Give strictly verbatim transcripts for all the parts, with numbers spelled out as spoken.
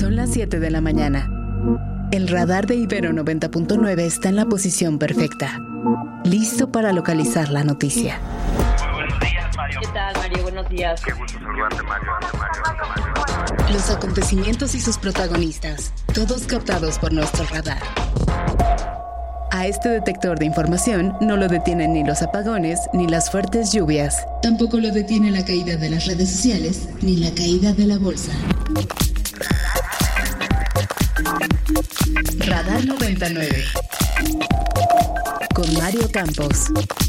Son las siete de la mañana. El radar de Ibero noventa punto nueve está en la posición perfecta, listo para localizar la noticia. Muy buenos días, Mario. ¿Qué tal, Mario? Buenos días. Qué gusto saludarte, Mario. Mario, Mario. Los acontecimientos y sus protagonistas, todos captados por nuestro radar. A este detector de información no lo detienen ni los apagones ni las fuertes lluvias. Tampoco lo detiene la caída de las redes sociales ni la caída de la bolsa. Radar noventa y nueve con Mario Campos.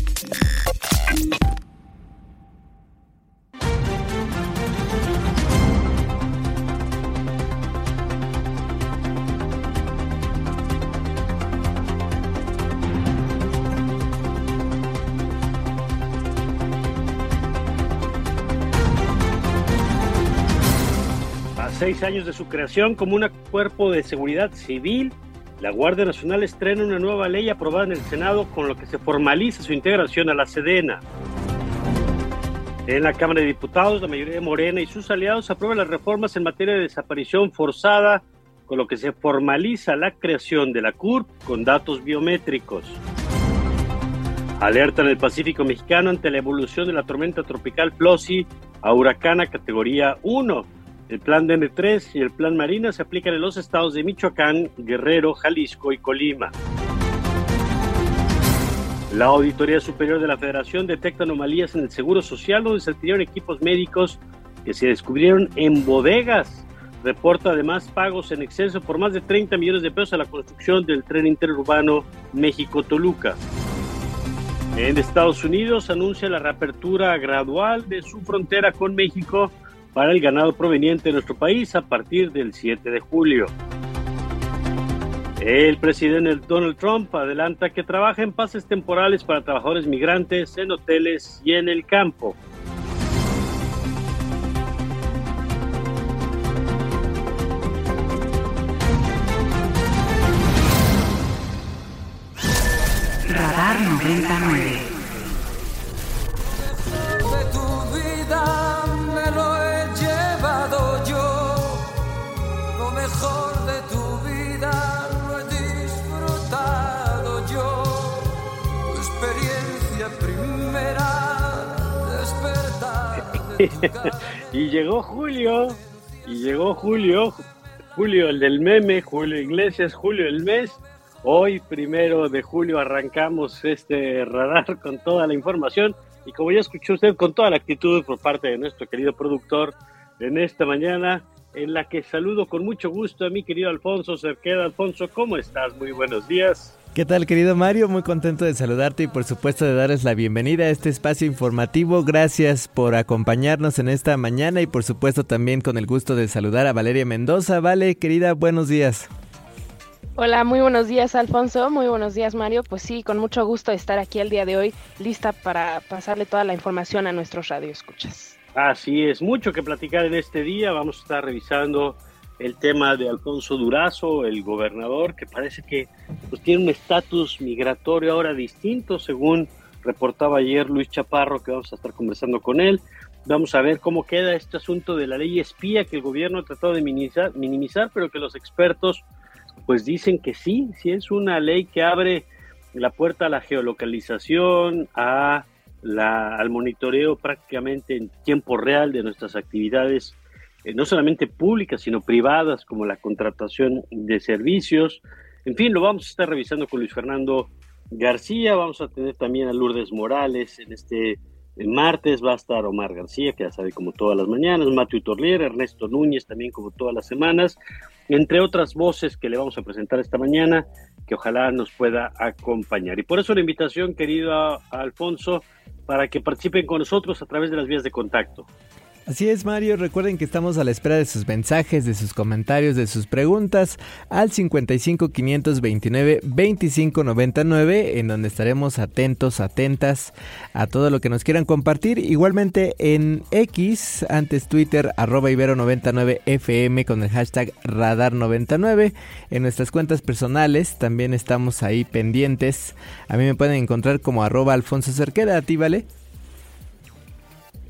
A seis años de su creación como un cuerpo de seguridad civil, la Guardia Nacional estrena una nueva ley aprobada en el Senado con lo que se formaliza su integración a la Sedena. En la Cámara de Diputados, la mayoría de Morena y sus aliados aprueban las reformas en materia de desaparición forzada, con lo que se formaliza la creación de la C U R P con datos biométricos. Alerta en el Pacífico mexicano ante la evolución de la tormenta tropical Flossie a huracán a categoría uno. El plan D N tres y el plan Marina se aplican en los estados de Michoacán, Guerrero, Jalisco y Colima. La Auditoría Superior de la Federación detecta anomalías en el Seguro Social, donde se adquirieron equipos médicos que se descubrieron en bodegas. Reporta además pagos en exceso por más de treinta millones de pesos a la construcción del tren interurbano México-Toluca. En Estados Unidos anuncia la reapertura gradual de su frontera con México para el ganado proveniente de nuestro país a partir del siete de julio. El presidente Donald Trump adelanta que trabaja en pases temporales para trabajadores migrantes en hoteles y en el campo. Radar noventa y nueve. Mejor de tu vida lo he disfrutado yo, tu experiencia primera, despertar. Y llegó Julio, y llegó Julio, Julio el del meme, Julio Iglesias, Julio el mes. Hoy, primero de julio, arrancamos este radar con toda la información y como ya escuchó usted, con toda la actitud por parte de nuestro querido productor en esta mañana, en la que saludo con mucho gusto a mi querido Alfonso Cerqueda. Alfonso, ¿cómo estás? Muy buenos días. ¿Qué tal, querido Mario? Muy contento de saludarte y por supuesto de darles la bienvenida a este espacio informativo. Gracias por acompañarnos en esta mañana y por supuesto también con el gusto de saludar a Valeria Mendoza. Vale, querida, buenos días. Hola, muy buenos días, Alfonso. Muy buenos días, Mario. Pues sí, con mucho gusto de estar aquí el día de hoy, lista para pasarle toda la información a nuestros radioescuchas. Así es, mucho que platicar en este día. Vamos a estar revisando el tema de Alfonso Durazo, el gobernador, que parece que pues, tiene un estatus migratorio ahora distinto, según reportaba ayer Luis Chaparro, que vamos a estar conversando con él. Vamos a ver cómo queda este asunto de la ley espía que el gobierno ha tratado de minimizar, minimizar, pero que los expertos pues dicen que sí, sí es una ley que abre la puerta a la geolocalización, a La, al monitoreo prácticamente en tiempo real de nuestras actividades, eh, no solamente públicas, sino privadas, como la contratación de servicios. En fin, lo vamos a estar revisando con Luis Fernando García. Vamos a tener también a Lourdes Morales en este en martes. Va a estar Omar García, que ya sabe, como todas las mañanas, Matthew Torlier, Ernesto Núñez, también como todas las semanas, entre otras voces que le vamos a presentar esta mañana, que ojalá nos pueda acompañar. Y por eso la invitación, querido a, a Alfonso, para que participen con nosotros a través de las vías de contacto. Así es, Mario, recuerden que estamos a la espera de sus mensajes, de sus comentarios, de sus preguntas al cincuenta y cinco, quinientos veintinueve, veinticinco noventa y nueve, en donde estaremos atentos, atentas a todo lo que nos quieran compartir. Igualmente en X, antes Twitter, arroba Ibero noventa y nueve F M con el hashtag Radar noventa y nueve. En nuestras cuentas personales también estamos ahí pendientes. A mí me pueden encontrar como arroba Alfonso Cerqueda. ¿A ti, Vale?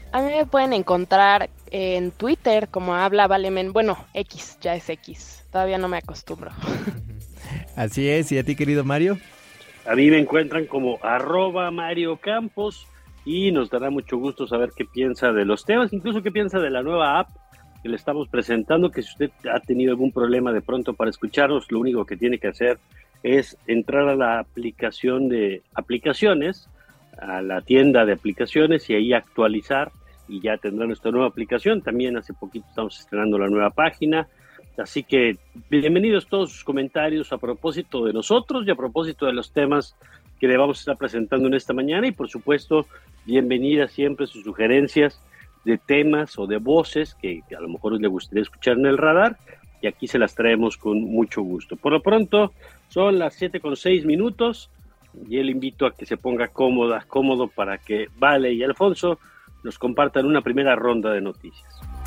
A mí me pueden encontrar en Twitter como Habla Valemen, bueno, X, ya es X, todavía no me acostumbro. Así es, ¿y a ti, querido Mario? A mí me encuentran como arroba Mario Campos y nos dará mucho gusto saber qué piensa de los temas, incluso qué piensa de la nueva app que le estamos presentando, que si usted ha tenido algún problema de pronto para escucharnos, lo único que tiene que hacer es entrar a la aplicación de aplicaciones, a la tienda de aplicaciones y ahí actualizar y ya tendrá nuestra nueva aplicación. También hace poquito estamos estrenando la nueva página, así que bienvenidos todos sus comentarios a propósito de nosotros y a propósito de los temas que le vamos a estar presentando en esta mañana y por supuesto bienvenidas siempre sus sugerencias de temas o de voces que, que a lo mejor le gustaría escuchar en el radar y aquí se las traemos con mucho gusto. Por lo pronto son las siete con seis minutos y le invito a que se ponga cómoda, cómodo para que Vale y Alfonso nos compartan una primera ronda de noticias.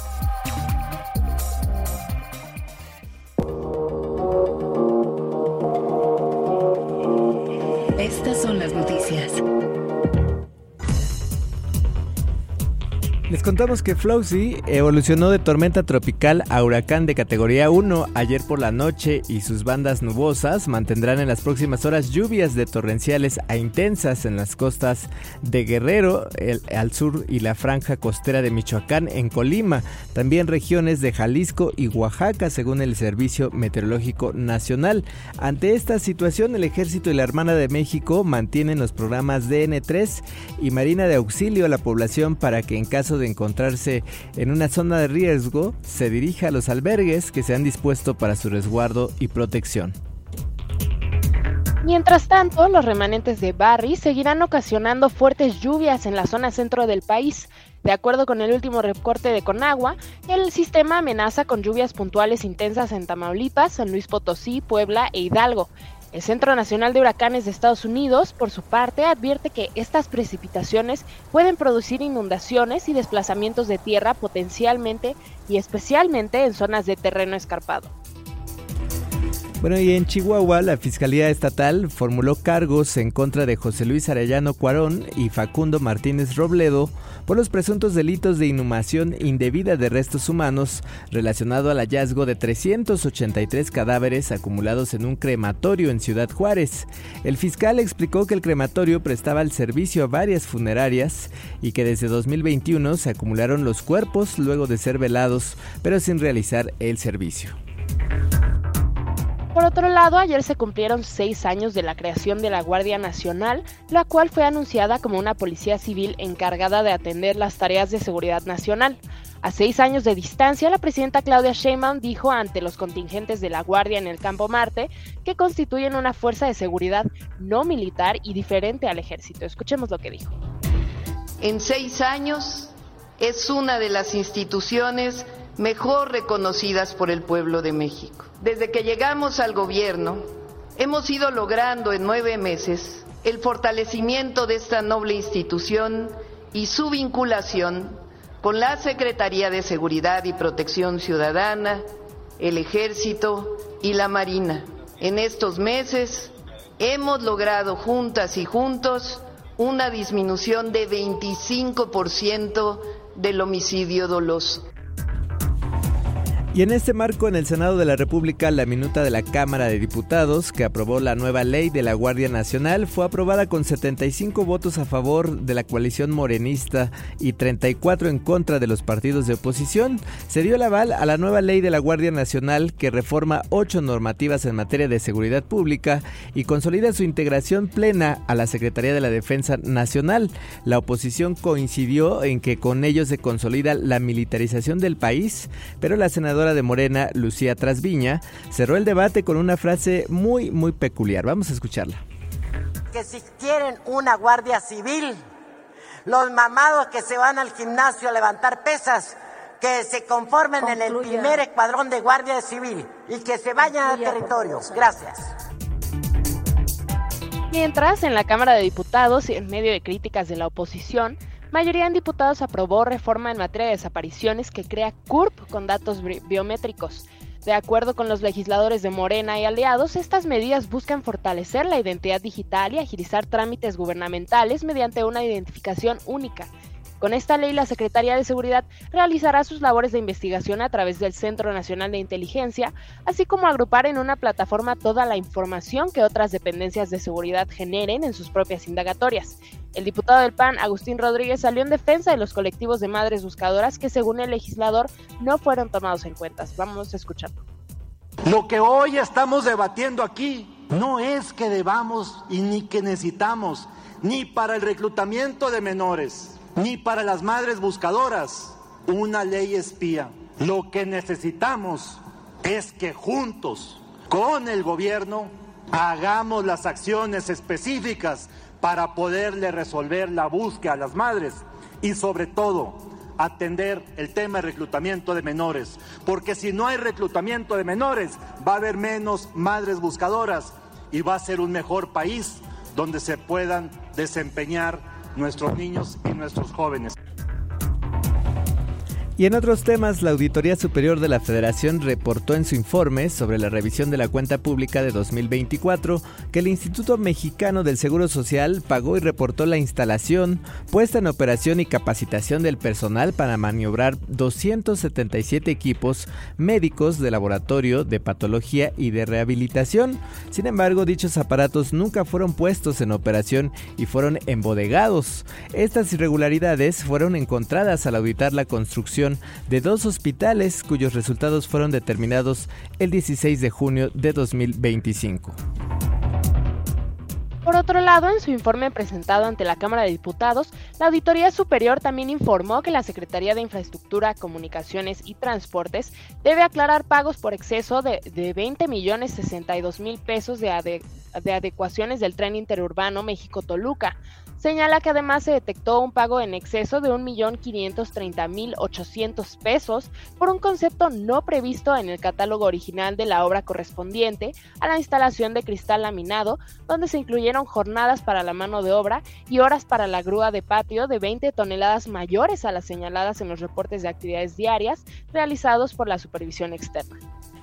Estas son las noticias. Les contamos que Flowsy evolucionó de tormenta tropical a huracán de categoría uno ayer por la noche y sus bandas nubosas mantendrán en las próximas horas lluvias de torrenciales a intensas en las costas de Guerrero, el, al sur y la franja costera de Michoacán en Colima, también regiones de Jalisco y Oaxaca según el Servicio Meteorológico Nacional. Ante esta situación, el Ejército y la Armada de México mantienen los programas D N tres y Marina de auxilio a la población para que en caso de de encontrarse en una zona de riesgo, se dirija a los albergues que se han dispuesto para su resguardo y protección. Mientras tanto, los remanentes de Barry seguirán ocasionando fuertes lluvias en la zona centro del país. De acuerdo con el último reporte de Conagua, el sistema amenaza con lluvias puntuales intensas en Tamaulipas, San Luis Potosí, Puebla e Hidalgo. El Centro Nacional de Huracanes de Estados Unidos, por su parte, advierte que estas precipitaciones pueden producir inundaciones y desplazamientos de tierra potencialmente y especialmente en zonas de terreno escarpado. Bueno, y en Chihuahua, la Fiscalía Estatal formuló cargos en contra de José Luis Arellano Cuarón y Facundo Martínez Robledo por los presuntos delitos de inhumación indebida de restos humanos relacionado al hallazgo de trescientos ochenta y tres cadáveres acumulados en un crematorio en Ciudad Juárez. El fiscal explicó que el crematorio prestaba el servicio a varias funerarias y que desde dos mil veintiuno se acumularon los cuerpos luego de ser velados, pero sin realizar el servicio. Por otro lado, ayer se cumplieron seis años de la creación de la Guardia Nacional, la cual fue anunciada como una policía civil encargada de atender las tareas de seguridad nacional. A seis años de distancia, la presidenta Claudia Sheinbaum dijo ante los contingentes de la Guardia en el Campo Marte que constituyen una fuerza de seguridad no militar y diferente al ejército. Escuchemos lo que dijo. En seis años es una de las instituciones mejor reconocidas por el pueblo de México. Desde que llegamos al gobierno, hemos ido logrando en nueve meses el fortalecimiento de esta noble institución y su vinculación con la Secretaría de Seguridad y Protección Ciudadana, el Ejército y la Marina. En estos meses hemos logrado juntas y juntos una disminución de veinticinco por ciento del homicidio doloso. Y en este marco, en el Senado de la República, la minuta de la Cámara de Diputados, que aprobó la nueva ley de la Guardia Nacional, fue aprobada con setenta y cinco votos a favor de la coalición morenista y treinta y cuatro en contra de los partidos de oposición. Se dio el aval a la nueva ley de la Guardia Nacional, que reforma ocho normativas en materia de seguridad pública y consolida su integración plena a la Secretaría de la Defensa Nacional. La oposición coincidió en que con ello se consolida la militarización del país, pero la senadora de Morena, Lucía Trasviña, cerró el debate con una frase muy, muy peculiar. Vamos a escucharla. Que si quieren una guardia civil, los mamados que se van al gimnasio a levantar pesas, que se conformen Concluya. en el primer escuadrón de guardia civil y que se vayan Concluya, al territorio. Gracias. Mientras, en la Cámara de Diputados, en medio de críticas de la oposición, mayoría en diputados aprobó reforma en materia de desapariciones que crea C U R P con datos biométricos. De acuerdo con los legisladores de Morena y aliados, estas medidas buscan fortalecer la identidad digital y agilizar trámites gubernamentales mediante una identificación única. Con esta ley, la Secretaría de Seguridad realizará sus labores de investigación a través del Centro Nacional de Inteligencia, así como agrupar en una plataforma toda la información que otras dependencias de seguridad generen en sus propias indagatorias. El diputado del P A N, Agustín Rodríguez, salió en defensa de los colectivos de madres buscadoras que, según el legislador, no fueron tomados en cuenta. Vamos a escucharlo. Lo que hoy estamos debatiendo aquí no es que debamos y ni que necesitamos, ni para el reclutamiento de menores, ni para las madres buscadoras, una ley espía. Lo que necesitamos es que juntos, con el gobierno, hagamos las acciones específicas para poderle resolver la búsqueda a las madres y, sobre todo, atender el tema de reclutamiento de menores. Porque si no hay reclutamiento de menores, va a haber menos madres buscadoras y va a ser un mejor país donde se puedan desempeñar nuestros niños y nuestros jóvenes. Y en otros temas, la Auditoría Superior de la Federación reportó en su informe sobre la revisión de la cuenta pública de dos mil veinticuatro que el Instituto Mexicano del Seguro Social pagó y reportó la instalación, puesta en operación y capacitación del personal para maniobrar doscientos setenta y siete equipos médicos de laboratorio, de patología y de rehabilitación. Sin embargo, dichos aparatos nunca fueron puestos en operación y fueron embodegados. Estas irregularidades fueron encontradas al auditar la construcción de dos hospitales cuyos resultados fueron determinados el dieciséis de junio de dos mil veinticinco. Por otro lado, en su informe presentado ante la Cámara de Diputados, la Auditoría Superior también informó que la Secretaría de Infraestructura, Comunicaciones y Transportes debe aclarar pagos por exceso de, de veinte millones sesenta y dos mil pesos de, ade, de adecuaciones del tren interurbano México-Toluca. Señala que además se detectó un pago en exceso de un millón quinientos treinta mil ochocientos pesos por un concepto no previsto en el catálogo original de la obra correspondiente a la instalación de cristal laminado, donde se incluyeron jornadas para la mano de obra y horas para la grúa de patio de veinte toneladas mayores a las señaladas en los reportes de actividades diarias realizados por la supervisión externa.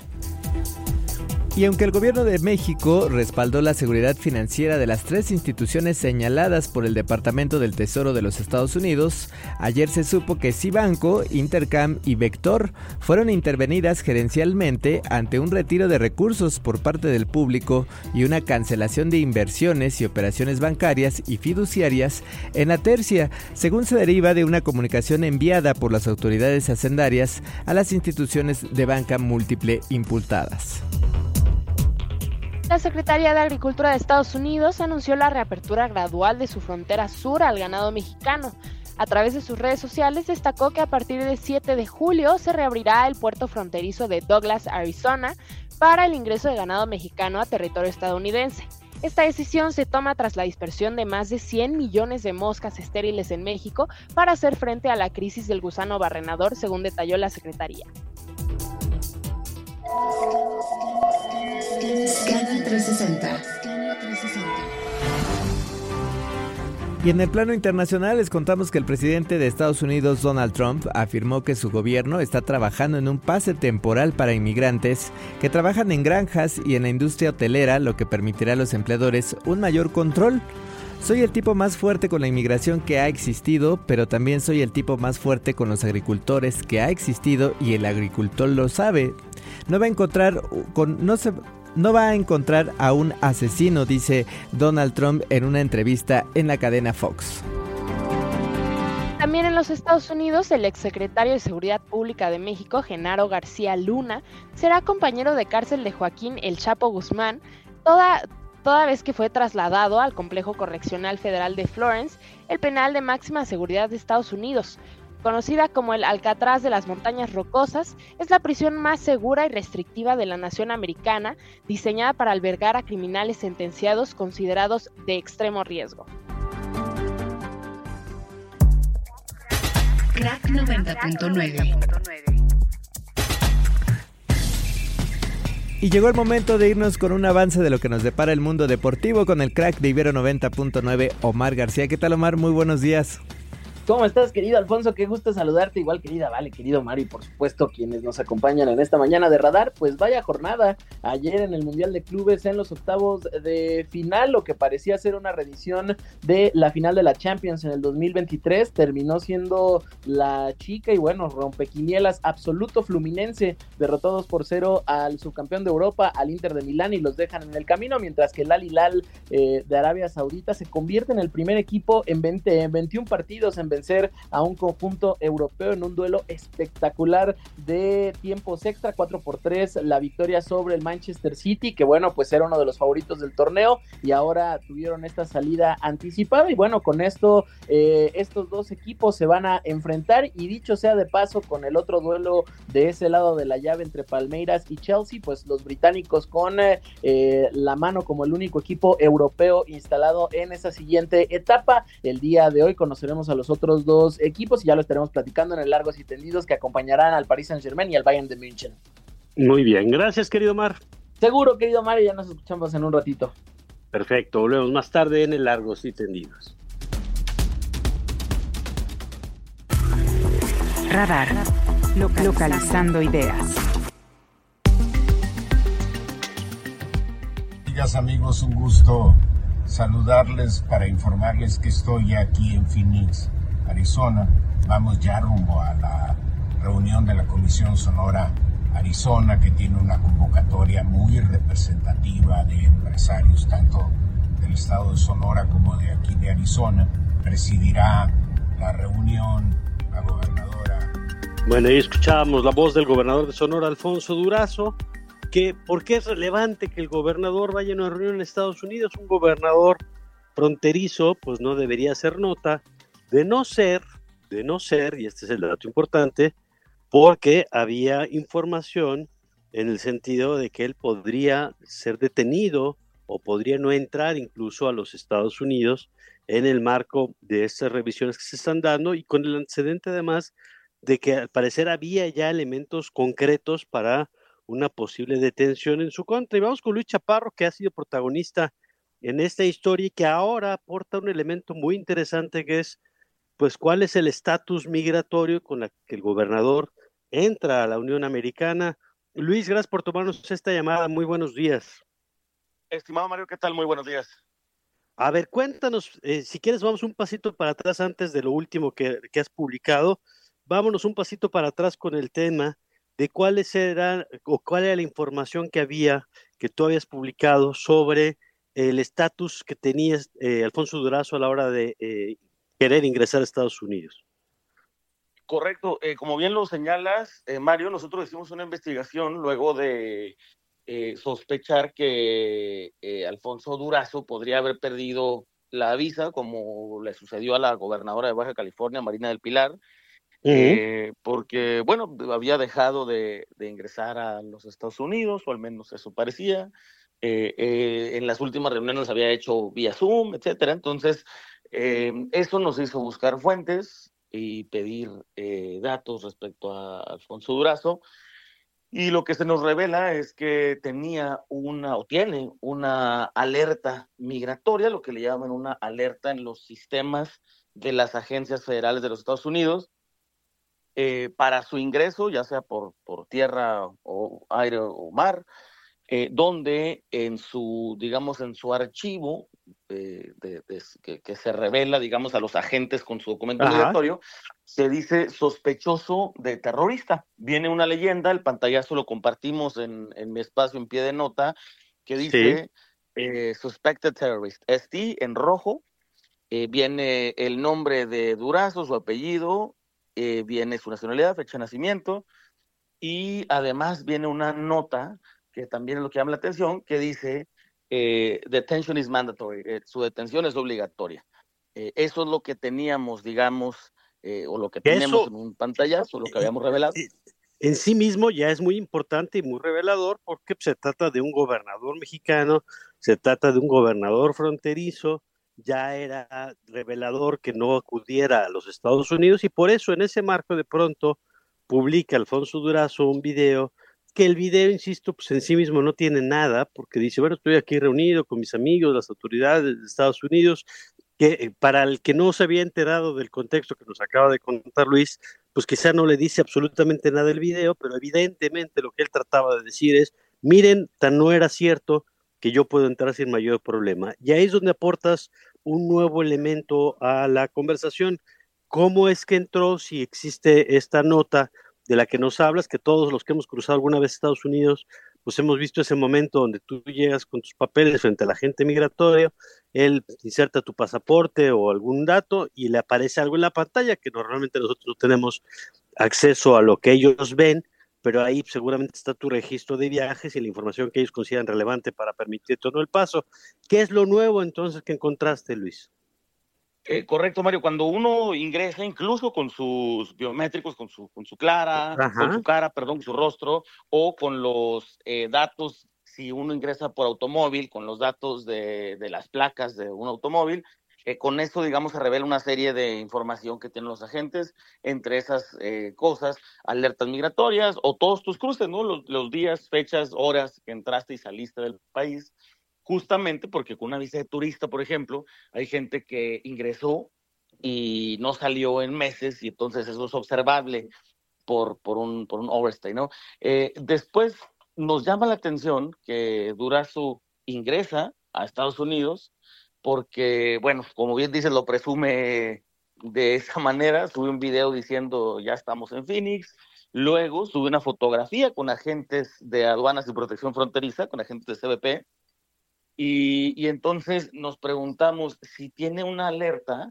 Y aunque el gobierno de México respaldó la seguridad financiera de las tres instituciones señaladas por el Departamento del Tesoro de los Estados Unidos, ayer se supo que Cibanco, Intercam y Vector fueron intervenidas gerencialmente ante un retiro de recursos por parte del público y una cancelación de inversiones y operaciones bancarias y fiduciarias en la tercia, según se deriva de una comunicación enviada por las autoridades hacendarias a las instituciones de banca múltiple imputadas. La Secretaría de Agricultura de Estados Unidos anunció la reapertura gradual de su frontera sur al ganado mexicano. A través de sus redes sociales destacó que a partir del siete de julio se reabrirá el puerto fronterizo de Douglas, Arizona, para el ingreso de ganado mexicano a territorio estadounidense. Esta decisión se toma tras la dispersión de más de cien millones de moscas estériles en México para hacer frente a la crisis del gusano barrenador, según detalló la Secretaría. Scanner trescientos sesenta. Y en el plano internacional les contamos que el presidente de Estados Unidos, Donald Trump, afirmó que su gobierno está trabajando en un pase temporal para inmigrantes que trabajan en granjas y en la industria hotelera, lo que permitirá a los empleadores un mayor control. Soy el tipo más fuerte con la inmigración que ha existido, pero también soy el tipo más fuerte con los agricultores que ha existido y el agricultor lo sabe. No va a encontrar con no se no va a encontrar a un asesino, dice Donald Trump en una entrevista en la cadena Fox. También en los Estados Unidos, el exsecretario de Seguridad Pública de México, Genaro García Luna, será compañero de cárcel de Joaquín El Chapo Guzmán, toda toda vez que fue trasladado al Complejo Correccional Federal de Florence, el penal de máxima seguridad de Estados Unidos. Conocida como el Alcatraz de las Montañas Rocosas, es la prisión más segura y restrictiva de la nación americana, diseñada para albergar a criminales sentenciados considerados de extremo riesgo. Crack noventa punto nueve. Y llegó el momento de irnos con un avance de lo que nos depara el mundo deportivo con el crack de Ibero noventa punto nueve, Omar García. ¿Qué tal, Omar? Muy buenos días. ¿Cómo estás, querido Alfonso? Qué gusto saludarte, igual querida Vale, querido Mario, y por supuesto quienes nos acompañan en esta mañana de Radar. Pues vaya jornada ayer en el Mundial de Clubes en los octavos de final, lo que parecía ser una reedición de la final de la Champions en el dos mil veintitrés, terminó siendo la chica y bueno, rompequinielas absoluto Fluminense, derrotó dos por cero al subcampeón de Europa, al Inter de Milán, y los dejan en el camino, mientras que el Al Hilal eh, de Arabia Saudita se convierte en el primer equipo en, veinte, en veintiún partidos en vencer a un conjunto europeo en un duelo espectacular de tiempos extra, cuatro por tres la victoria sobre el Manchester City, que bueno, pues era uno de los favoritos del torneo y ahora tuvieron esta salida anticipada y bueno, con esto eh, estos dos equipos se van a enfrentar y dicho sea de paso, con el otro duelo de ese lado de la llave entre Palmeiras y Chelsea, pues los británicos con eh, eh, la mano como el único equipo europeo instalado en esa siguiente etapa. El día de hoy conoceremos a los otros dos equipos y ya lo estaremos platicando en el Largos y Tendidos, que acompañarán al Paris Saint-Germain y al Bayern de München. Muy bien, gracias, querido Mar. Seguro, querido Mar, y ya nos escuchamos en un ratito. Perfecto, volvemos más tarde en el Largos y Tendidos. Radar, localizando ideas. Amigas, amigos, un gusto saludarles para informarles que estoy aquí en Phoenix, Arizona. Vamos ya rumbo a la reunión de la Comisión Sonora Arizona, que tiene una convocatoria muy representativa de empresarios, tanto del estado de Sonora como de aquí de Arizona. Presidirá la reunión la gobernadora. Bueno, ahí escuchábamos la voz del gobernador de Sonora, Alfonso Durazo, que ¿por qué es relevante que el gobernador vaya a una reunión en Estados Unidos? Un gobernador fronterizo, pues no debería hacer nota, de no ser, de no ser, y este es el dato importante, porque había información en el sentido de que él podría ser detenido o podría no entrar incluso a los Estados Unidos en el marco de estas revisiones que se están dando y con el antecedente además de que al parecer había ya elementos concretos para una posible detención en su contra. Y vamos con Luis Chaparro, que ha sido protagonista en esta historia y que ahora aporta un elemento muy interesante, que es pues cuál es el estatus migratorio con el que el gobernador entra a la Unión Americana. Luis, gracias por tomarnos esta llamada, muy buenos días. Estimado Mario, ¿qué tal? Muy buenos días. A ver, cuéntanos, eh, si quieres vamos un pasito para atrás antes de lo último que, que has publicado, vámonos un pasito para atrás con el tema de cuáles eran o cuál era la información que había, que tú habías publicado sobre el estatus que tenías eh, Alfonso Durazo a la hora de eh, querer ingresar a Estados Unidos. Correcto, eh, como bien lo señalas, eh, Mario, nosotros hicimos una investigación luego de eh, sospechar que eh, Alfonso Durazo podría haber perdido la visa, como le sucedió a la gobernadora de Baja California, Marina del Pilar, uh-huh. eh, porque, bueno, había dejado de, de ingresar a los Estados Unidos, o al menos eso parecía. Eh, eh, en las últimas reuniones había hecho vía Zoom, etcétera. Entonces, eh, eso nos hizo buscar fuentes y pedir eh, datos respecto a Alfonso Durazo, y lo que se nos revela es que tenía una, o tiene una alerta migratoria, lo que le llaman una alerta en los sistemas de las agencias federales de los Estados Unidos, eh, para su ingreso, ya sea por, por tierra o aire o mar, eh, donde en su, digamos, en su archivo eh, de, de, que, que se revela, digamos, a los agentes con su documento Ajá. migratorio, se dice sospechoso de terrorista. Viene una leyenda, el pantallazo lo compartimos en, en mi espacio en pie de nota, que dice sí. eh, Suspected Terrorist, S T en rojo, eh, viene el nombre de Durazo, su apellido, eh, viene su nacionalidad, fecha de nacimiento, y además viene una nota que también es lo que llama la atención, que dice eh, detention is mandatory, eh, su detención es obligatoria. Eh, eso es lo que teníamos, digamos, eh, o lo que teníamos en un pantallazo, lo que habíamos revelado. En sí mismo ya es muy importante y muy revelador, porque se trata de un gobernador mexicano, se trata de un gobernador fronterizo, ya era revelador que no acudiera a los Estados Unidos, y por eso en ese marco de pronto publica Alfonso Durazo un video, que el video, insisto, pues en sí mismo no tiene nada, porque dice, bueno, estoy aquí reunido con mis amigos, las autoridades de Estados Unidos, que para el que no se había enterado del contexto que nos acaba de contar Luis, pues quizá no le dice absolutamente nada el video, pero evidentemente lo que él trataba de decir es, miren, tan no era cierto que yo puedo entrar sin mayor problema. Y ahí es donde aportas un nuevo elemento a la conversación. ¿Cómo es que entró? Si existe esta nota de la que nos hablas, que todos los que hemos cruzado alguna vez Estados Unidos, pues hemos visto ese momento donde tú llegas con tus papeles frente a la agente migratorio, él inserta tu pasaporte o algún dato y le aparece algo en la pantalla que normalmente nosotros no tenemos acceso a lo que ellos ven, pero ahí seguramente está tu registro de viajes y la información que ellos consideran relevante para permitir todo el paso. ¿Qué es lo nuevo entonces que encontraste, Luis? Eh, correcto, Mario. Cuando uno ingresa, incluso con sus biométricos, con su, con su clara, Ajá. con su cara, perdón, su rostro, o con los eh, datos, si uno ingresa por automóvil, con los datos de, de las placas de un automóvil, eh, con eso, digamos, se revela una serie de información que tienen los agentes, entre esas eh, cosas, alertas migratorias, o todos tus cruces, ¿no? Los, los días, fechas, horas que entraste y saliste del país. Justamente porque con una visa de turista, por ejemplo, hay gente que ingresó y no salió en meses y entonces eso es observable por, por, un, por un overstay, ¿no? Eh, después nos llama la atención que Durazo ingresa a Estados Unidos porque, bueno, como bien dice, lo presume de esa manera, sube un video diciendo ya estamos en Phoenix, luego sube una fotografía con agentes de aduanas y protección fronteriza, con agentes de C B P, Y, y entonces nos preguntamos si tiene una alerta,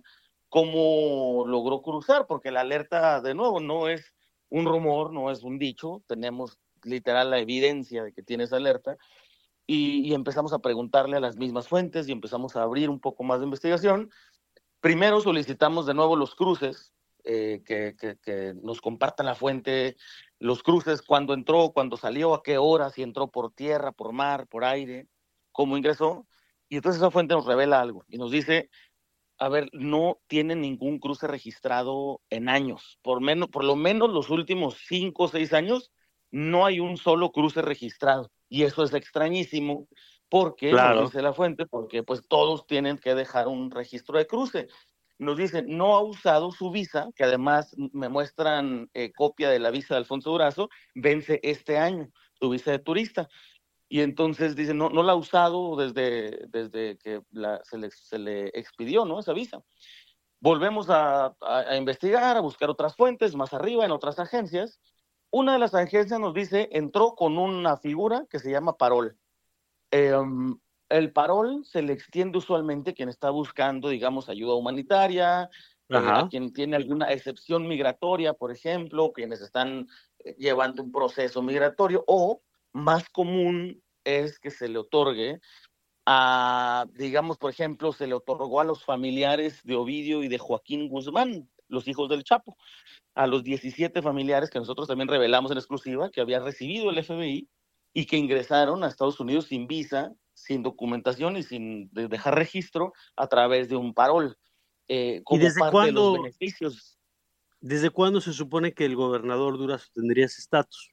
¿cómo logró cruzar? Porque la alerta, de nuevo, no es un rumor, no es un dicho, tenemos literal la evidencia de que tiene esa alerta, y, y empezamos a preguntarle a las mismas fuentes y empezamos a abrir un poco más de investigación. Primero solicitamos de nuevo los cruces, eh, que, que, que nos compartan la fuente, los cruces, cuándo entró, cuándo salió, a qué hora, si entró por tierra, por mar, por aire, cómo ingresó, y entonces esa fuente nos revela algo, y nos dice, a ver, no tiene ningún cruce registrado en años, por, menos, por lo menos los últimos cinco o seis años, no hay un solo cruce registrado, y eso es extrañísimo, porque, claro. nos dice la fuente, porque pues todos tienen que dejar un registro de cruce. Nos dicen, no ha usado su visa, que además me muestran eh, copia de la visa de Alfonso Durazo, vence este año, su visa de turista. Y entonces dice, no, no la ha usado desde, desde que la, se, le, se le expidió, ¿no? Esa visa. Volvemos a, a, a investigar, a buscar otras fuentes más arriba, en otras agencias. Una de las agencias nos dice, entró con una figura que se llama parol. Eh, el parol se le extiende usualmente a quien está buscando, digamos, ayuda humanitaria, eh, a quien tiene alguna excepción migratoria, por ejemplo, quienes están llevando un proceso migratorio, o más común es que se le otorgue a, digamos, por ejemplo, se le otorgó a los familiares de Ovidio y de Joaquín Guzmán, los hijos del Chapo, a los diecisiete familiares que nosotros también revelamos en exclusiva, que había recibido el F B I y que ingresaron a Estados Unidos sin visa, sin documentación y sin dejar registro a través de un parol, eh, como ¿Y desde parte cuándo, de los beneficios. ¿Desde cuándo se supone que el gobernador Durazo tendría ese estatus?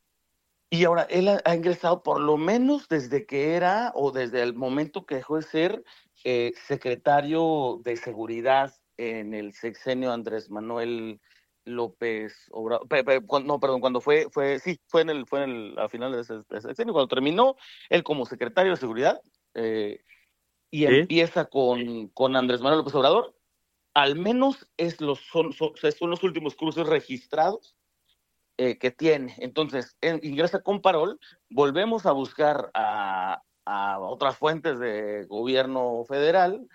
Y ahora, él ha, ha ingresado por lo menos desde que era, o desde el momento que dejó de ser eh, secretario de Seguridad en el sexenio Andrés Manuel López Obrador, pe, pe, cuando, no, perdón, cuando fue, fue, sí, fue en el, fue en el, a finales de ese sexenio, cuando terminó él como secretario de Seguridad, eh, y ¿Sí? empieza con, con Andrés Manuel López Obrador, al menos es los, son, son, son los últimos cruces registrados Eh, que tiene. Entonces, en, ingresa con parol, volvemos a buscar a, a otras fuentes de gobierno federal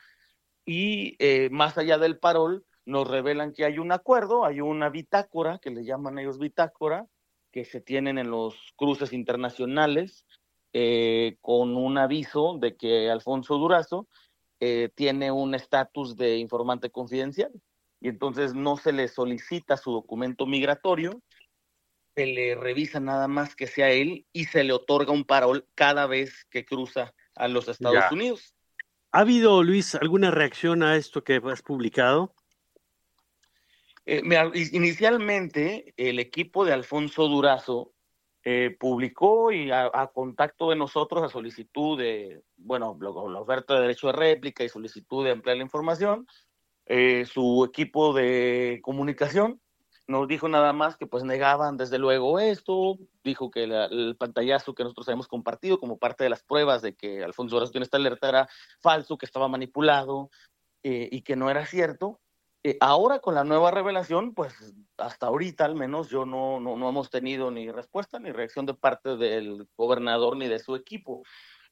y eh, más allá del parol nos revelan que hay un acuerdo, hay una bitácora, que le llaman ellos bitácora, que se tienen en los cruces internacionales eh, con un aviso de que Alfonso Durazo eh, tiene un estatus de informante confidencial y entonces no se le solicita su documento migratorio, se le revisa nada más que sea él y se le otorga un parol cada vez que cruza a los Estados ya. Unidos. ¿Ha habido, Luis, alguna reacción a esto que has publicado? Eh, mira, inicialmente, el equipo de Alfonso Durazo eh, publicó y a, a contacto de nosotros, a solicitud de, bueno, lo, la oferta de derecho de réplica y solicitud de ampliar la información, eh, su equipo de comunicación nos dijo nada más que pues negaban desde luego esto, dijo que la, el pantallazo que nosotros habíamos compartido como parte de las pruebas de que Alfonso Durazo tiene esta alerta era falso, que estaba manipulado eh, y que no era cierto. Eh, ahora con la nueva revelación, pues hasta ahorita al menos yo no, no, no hemos tenido ni respuesta ni reacción de parte del gobernador ni de su equipo.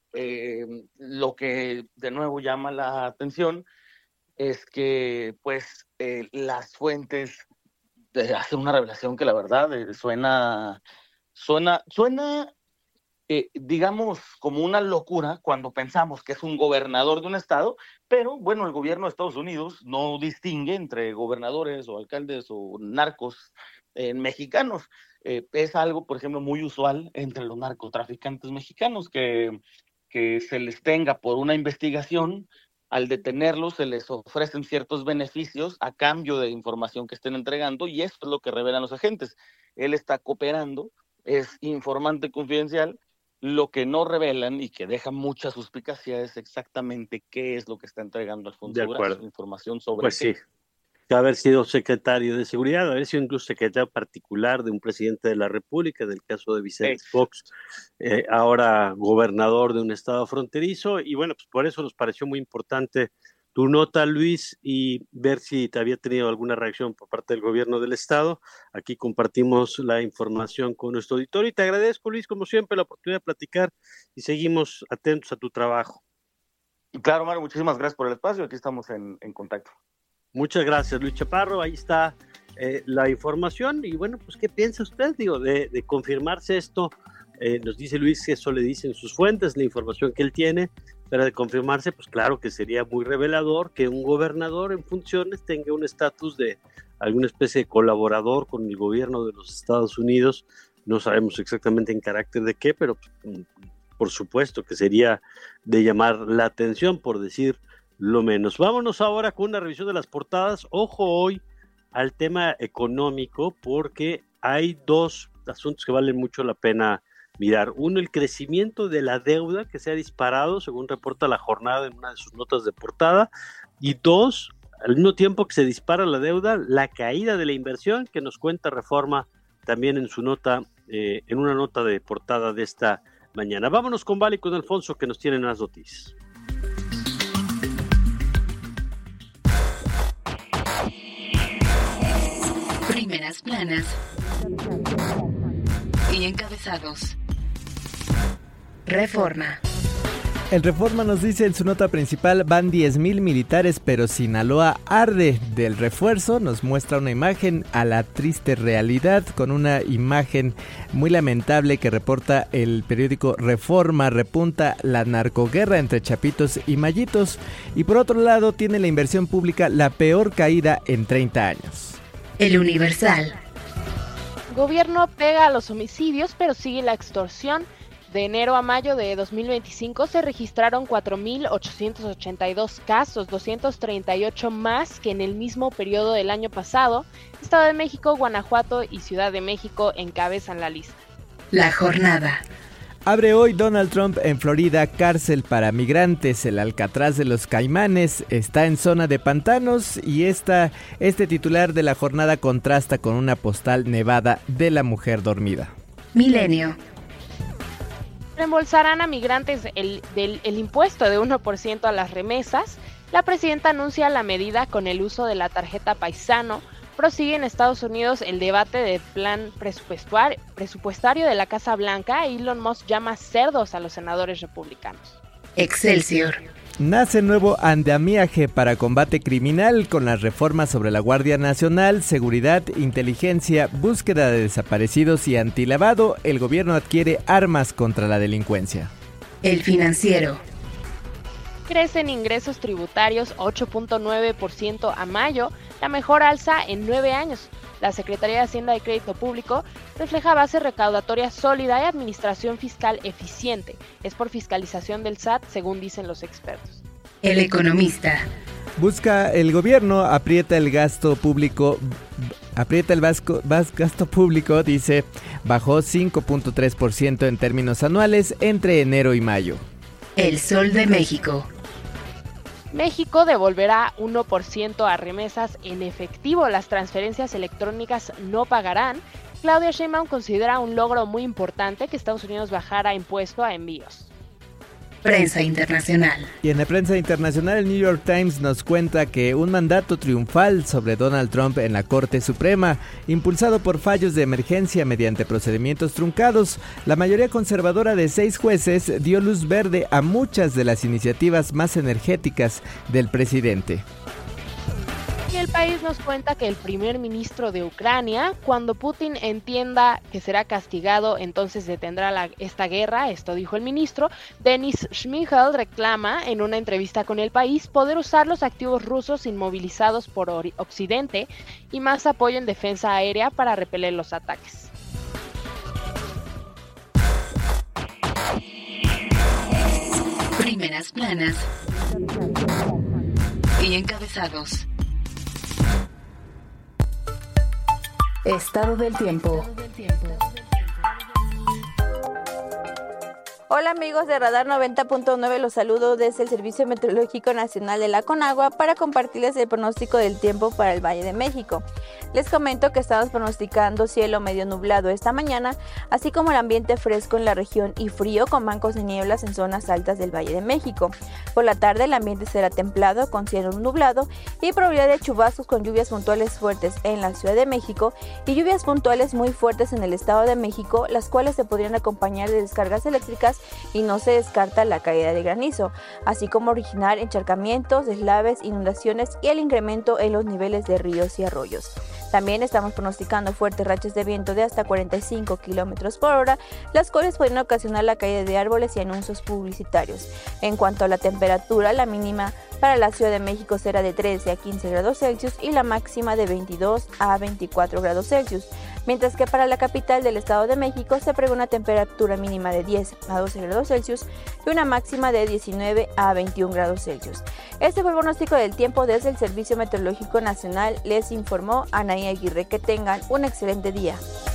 Eh, lo que de nuevo llama la atención es que pues eh, las fuentes eh, hacen una revelación que la verdad eh, suena, suena, suena Eh, digamos, como una locura cuando pensamos que es un gobernador de un estado, pero bueno, el gobierno de Estados Unidos no distingue entre gobernadores o alcaldes o narcos eh, mexicanos. Eh, es algo, por ejemplo, muy usual entre los narcotraficantes mexicanos, que, que se les tenga por una investigación, al detenerlos se les ofrecen ciertos beneficios a cambio de información que estén entregando, y esto es lo que revelan los agentes. Él está cooperando, es informante confidencial. Lo que no revelan y que deja mucha suspicacia es exactamente qué es lo que está entregando Alfonso Durazo, información sobre pues qué. sí, haber sido secretario de seguridad, haber sido incluso secretario particular de un presidente de la República, en el caso de Vicente sí. Fox, eh, ahora gobernador de un estado fronterizo, y bueno, pues por eso nos pareció muy importante tu nota, Luis, y ver si te había tenido alguna reacción por parte del gobierno del estado. Aquí compartimos la información con nuestro auditorio y te agradezco, Luis, como siempre, la oportunidad de platicar y seguimos atentos a tu trabajo. Claro, Mario, muchísimas gracias por el espacio, aquí estamos en, en contacto. Muchas gracias, Luis Chaparro, ahí está eh, la información y bueno, pues ¿qué piensa usted? Digo, de, de confirmarse esto, eh, nos dice Luis que eso le dicen sus fuentes, la información que él tiene, pero de confirmarse, pues claro que sería muy revelador que un gobernador en funciones tenga un estatus de alguna especie de colaborador con el gobierno de los Estados Unidos. No sabemos exactamente en carácter de qué, pero por supuesto que sería de llamar la atención, por decir lo menos. Vámonos ahora con una revisión de las portadas. Ojo hoy al tema económico, porque hay dos asuntos que valen mucho la pena mirar. Uno, el crecimiento de la deuda que se ha disparado, según reporta La Jornada en una de sus notas de portada. Y dos, al mismo tiempo que se dispara la deuda, la caída de la inversión, que nos cuenta Reforma también en su nota, eh, en una nota de portada de esta mañana. Vámonos con Vale y con Alfonso, que nos tienen las noticias. Primeras planas y encabezados. Reforma. El Reforma nos dice en su nota principal, van diez mil militares, pero Sinaloa arde. Del refuerzo nos muestra una imagen a la triste realidad, con una imagen muy lamentable que reporta el periódico Reforma. Repunta la narcoguerra entre chapitos y mallitos. Y por otro lado tiene la inversión pública la peor caída en treinta años. El Universal. Gobierno pega a los homicidios, pero sigue la extorsión. De enero a mayo de dos mil veinticinco se registraron cuatro mil ochocientos ochenta y dos casos, doscientos treinta y ocho más que en el mismo periodo del año pasado. Estado de México, Guanajuato y Ciudad de México encabezan la lista. La Jornada. Abre hoy Donald Trump en Florida cárcel para migrantes. El Alcatraz de los Caimanes está en zona de pantanos y esta, este titular de La Jornada contrasta con una postal nevada de la mujer dormida. Milenio. Reembolsarán a migrantes el, del, el impuesto de uno por ciento a las remesas. La presidenta anuncia la medida con el uso de la tarjeta Paisano. Prosigue en Estados Unidos el debate del plan presupuestario, presupuestario de la Casa Blanca. Elon Musk llama cerdos a los senadores republicanos. Excelsior. Nace nuevo andamiaje para combate criminal con las reformas sobre la Guardia Nacional, seguridad, inteligencia, búsqueda de desaparecidos y antilavado. El gobierno adquiere armas contra la delincuencia. El Financiero. Crecen ingresos tributarios ocho punto nueve por ciento a mayo, la mejor alza en nueve años. La Secretaría de Hacienda y Crédito Público refleja base recaudatoria sólida y administración fiscal eficiente. Es por fiscalización del S A T, según dicen los expertos. El Economista. Busca el gobierno, aprieta el gasto público Aprieta el vasco, vas, gasto público, dice, bajó cinco punto tres por ciento en términos anuales entre enero y mayo. El Sol de México. México devolverá uno por ciento a remesas en efectivo. Las transferencias electrónicas no pagarán. Claudia Sheinbaum considera un logro muy importante que Estados Unidos bajara impuesto a envíos. Prensa internacional. Y en la prensa internacional, el New York Times nos cuenta que un mandato triunfal sobre Donald Trump en la Corte Suprema, impulsado por fallos de emergencia mediante procedimientos truncados, la mayoría conservadora de seis jueces dio luz verde a muchas de las iniciativas más energéticas del presidente. Y el país nos cuenta que el primer ministro de Ucrania, cuando Putin entienda que será castigado, entonces detendrá la, esta guerra, esto dijo el ministro. Denis Shmyhal reclama en una entrevista con El País poder usar los activos rusos inmovilizados por Occidente y más apoyo en defensa aérea para repeler los ataques. Primeras planas y encabezados. Estado del tiempo. Hola amigos de Radar noventa punto nueve, los saludo desde el Servicio Meteorológico Nacional de la Conagua para compartirles el pronóstico del tiempo para el Valle de México. Les comento que estamos pronosticando cielo medio nublado esta mañana, así como el ambiente fresco en la región y frío con bancos de nieblas en zonas altas del Valle de México. Por la tarde el ambiente será templado con cielo nublado y probabilidad de chubascos con lluvias puntuales fuertes en la Ciudad de México y lluvias puntuales muy fuertes en el Estado de México, las cuales se podrían acompañar de descargas eléctricas y no se descarta la caída de granizo, así como originar encharcamientos, deslaves, inundaciones y el incremento en los niveles de ríos y arroyos. También estamos pronosticando fuertes rachas de viento de hasta cuarenta y cinco kilómetros por hora, las cuales pueden ocasionar la caída de árboles y anuncios publicitarios. En cuanto a la temperatura, la mínima para la Ciudad de México será de trece a quince grados Celsius y la máxima de veintidós a veinticuatro grados Celsius, mientras que para la capital del Estado de México se prevé una temperatura mínima de diez a doce grados Celsius y una máxima de diecinueve a veintiún grados Celsius. Este fue el pronóstico del tiempo desde el Servicio Meteorológico Nacional, les informó Anaí Aguirre. Que tengan un excelente día.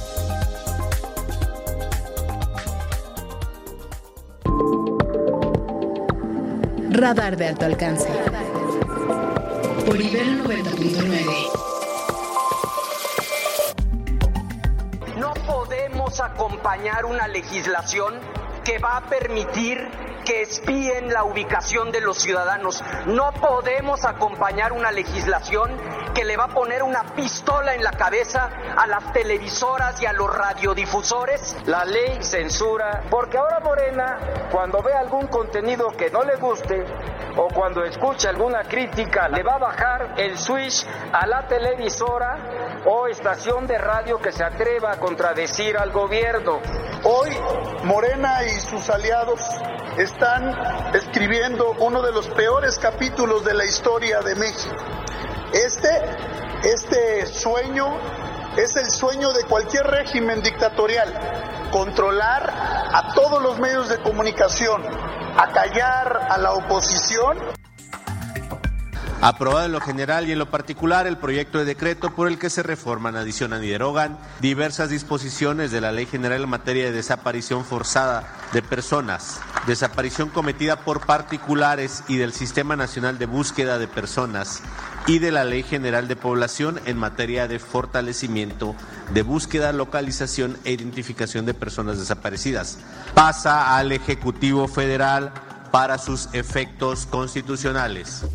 Radar de alto alcance. Por Ibero noventa punto nueve. No podemos acompañar una legislación que va a permitir que espíen la ubicación de los ciudadanos. No podemos acompañar una legislación que le va a poner una pistola en la cabeza a las televisoras y a los radiodifusores. La ley censura, porque ahora Morena, cuando ve algún contenido que no le guste o cuando escuche alguna crítica, le va a bajar el switch a la televisora o estación de radio que se atreva a contradecir al gobierno. Hoy Morena y sus aliados están escribiendo uno de los peores capítulos de la historia de México. Este, este sueño es el sueño de cualquier régimen dictatorial: controlar a todos los medios de comunicación, acallar a la oposición. Aprobado en lo general y en lo particular el proyecto de decreto por el que se reforman, adicionan y derogan diversas disposiciones de la Ley General en materia de desaparición forzada de personas, desaparición cometida por particulares y del Sistema Nacional de Búsqueda de Personas y de la Ley General de Población en materia de fortalecimiento de búsqueda, localización e identificación de personas desaparecidas. Pasa al Ejecutivo Federal para sus efectos constitucionales.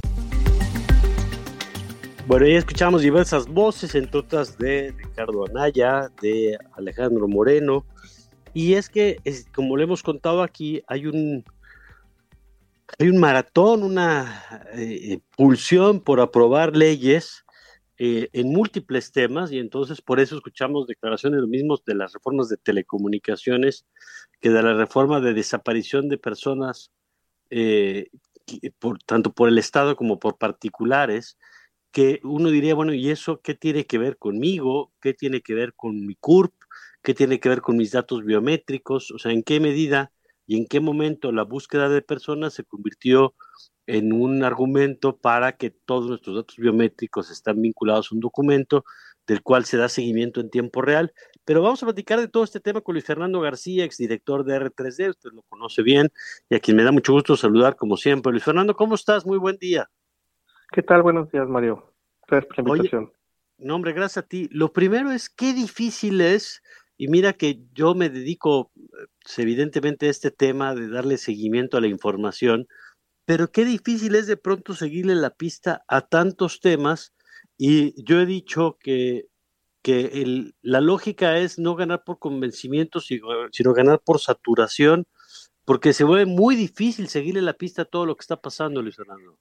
Bueno, ya escuchamos diversas voces, entre otras de Ricardo Anaya, de Alejandro Moreno, y es que, es, como le hemos contado aquí, hay un, hay un maratón, una eh, pulsión por aprobar leyes eh, en múltiples temas, y entonces por eso escuchamos declaraciones lo mismo de las reformas de telecomunicaciones que de la reforma de desaparición de personas, eh, que, por, tanto por el Estado como por particulares, que uno diría, bueno, ¿y eso qué tiene que ver conmigo? ¿Qué tiene que ver con mi C U R P? ¿Qué tiene que ver con mis datos biométricos? O sea, ¿en qué medida y en qué momento la búsqueda de personas se convirtió en un argumento para que todos nuestros datos biométricos están vinculados a un documento, del cual se da seguimiento en tiempo real. Pero vamos a platicar de todo este tema con Luis Fernando García, exdirector de R tres D, usted lo conoce bien, y a quien me da mucho gusto saludar como siempre. Luis Fernando, ¿cómo estás? Muy buen día. ¿Qué tal? Buenos días, Mario. Gracias por la invitación. Oye, no, hombre, gracias a ti. Lo primero es qué difícil es, y mira que yo me dedico pues, evidentemente a este tema de darle seguimiento a la información, pero qué difícil es de pronto seguirle la pista a tantos temas, y yo he dicho que que el, la lógica es no ganar por convencimiento, sino, sino ganar por saturación, porque se vuelve muy difícil seguirle la pista a todo lo que está pasando, Luis Fernando.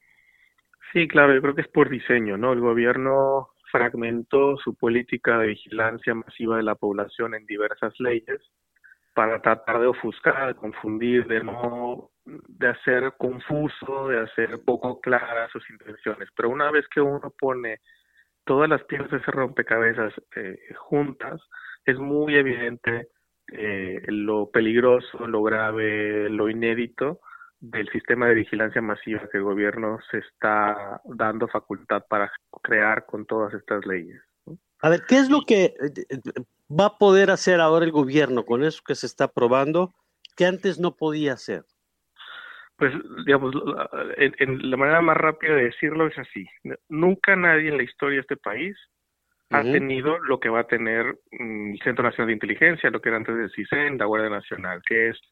Sí, claro, yo creo que es por diseño, ¿no? El gobierno fragmentó su política de vigilancia masiva de la población en diversas leyes para tratar de ofuscar, de confundir, de no, de hacer confuso, de hacer poco claras sus intenciones. Pero una vez que uno pone todas las piezas de ese rompecabezas eh, juntas, es muy evidente eh, lo peligroso, lo grave, lo inédito del sistema de vigilancia masiva que el gobierno se está dando facultad para crear con todas estas leyes, ¿no? A ver, ¿qué es lo que va a poder hacer ahora el gobierno con eso que se está aprobando que antes no podía hacer? Pues, digamos, en, en la manera más rápida de decirlo es así. Nunca nadie en la historia de este país uh-huh. ha tenido lo que va a tener um, el Centro Nacional de Inteligencia, lo que era antes del CISEN, la Guardia Nacional, que es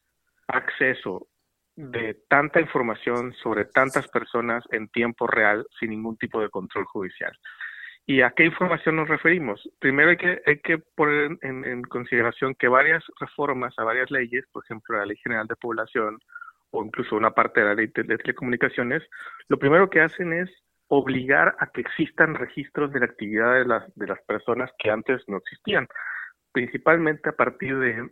acceso de tanta información sobre tantas personas en tiempo real sin ningún tipo de control judicial. ¿Y a qué información nos referimos? Primero hay que, hay que poner en, en consideración que varias reformas a varias leyes, por ejemplo la Ley General de Población, o incluso una parte de la ley de telecomunicaciones, lo primero que hacen es obligar a que existan registros de la actividad de las, de las personas que antes no existían, principalmente a partir de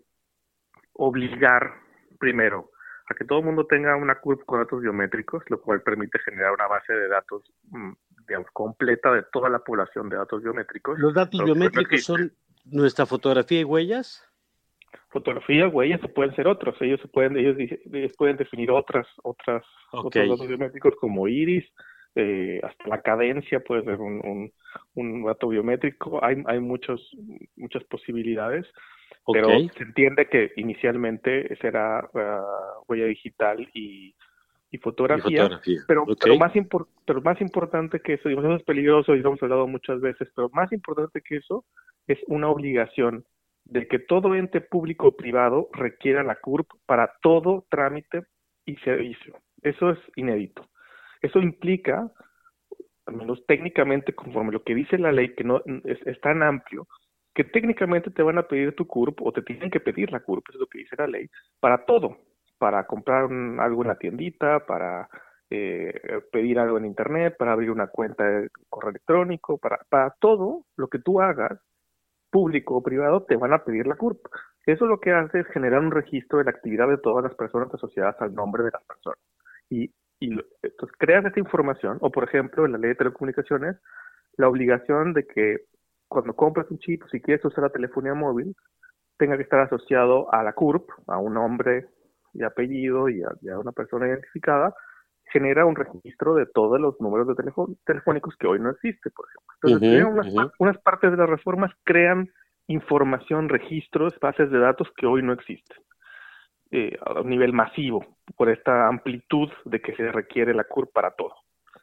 obligar, primero, a que todo el mundo tenga una C U R P con datos biométricos, lo cual permite generar una base de datos, digamos, completa de toda la población de datos biométricos. ¿Los datos Pero biométricos son nuestra fotografía y huellas? Fotografía, huellas, se pueden ser otros, ellos se pueden, ellos, ellos pueden definir otras, otras, okay. otros datos biométricos como iris, eh, hasta la cadencia puede ser un, un, un dato biométrico, hay, hay muchos, muchas posibilidades, okay. pero se entiende que inicialmente será uh, huella digital y, y, fotografía, y fotografía, pero, okay. pero, más impor, pero más importante que eso, digamos, eso es peligroso y lo hemos hablado muchas veces, pero más importante que eso es una obligación de que todo ente público o privado requiera la C U R P para todo trámite y servicio. Eso es inédito. Eso implica, al menos técnicamente, conforme lo que dice la ley, que no es, es tan amplio, que técnicamente te van a pedir tu C U R P o te tienen que pedir la C U R P, eso es lo que dice la ley, para todo, para comprar un, algo en la tiendita, para eh, pedir algo en internet, para abrir una cuenta de correo electrónico, para, para todo lo que tú hagas, público o privado, te van a pedir la C U R P. Eso lo que hace es generar un registro de la actividad de todas las personas asociadas al nombre de las personas. Y, y entonces creas esta información, o por ejemplo, en la ley de telecomunicaciones, la obligación de que cuando compras un chip, si quieres usar la telefonía móvil, tenga que estar asociado a la C U R P, a un nombre y apellido y a, y a una persona identificada, genera un registro de todos los números de teléfono, telefónicos que hoy no existe, por ejemplo. Entonces, uh-huh, unas, uh-huh. unas partes de las reformas crean información, registros, bases de datos que hoy no existen, eh, a un nivel masivo, por esta amplitud de que se requiere la C U R P para todo.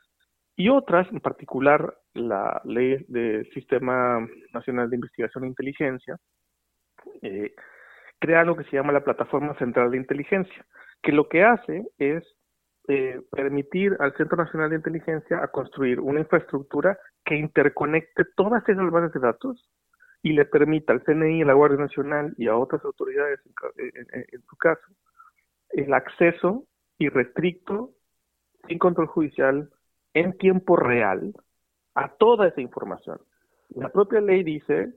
Y otras, en particular la ley del Sistema Nacional de Investigación e Inteligencia, eh, crea lo que se llama la Plataforma Central de Inteligencia, que lo que hace es Eh, permitir al Centro Nacional de Inteligencia a construir una infraestructura que interconecte todas esas bases de datos y le permita al C N I, a la Guardia Nacional y a otras autoridades, en, en, en su caso, el acceso irrestricto, sin control judicial, en tiempo real, a toda esa información. La propia ley dice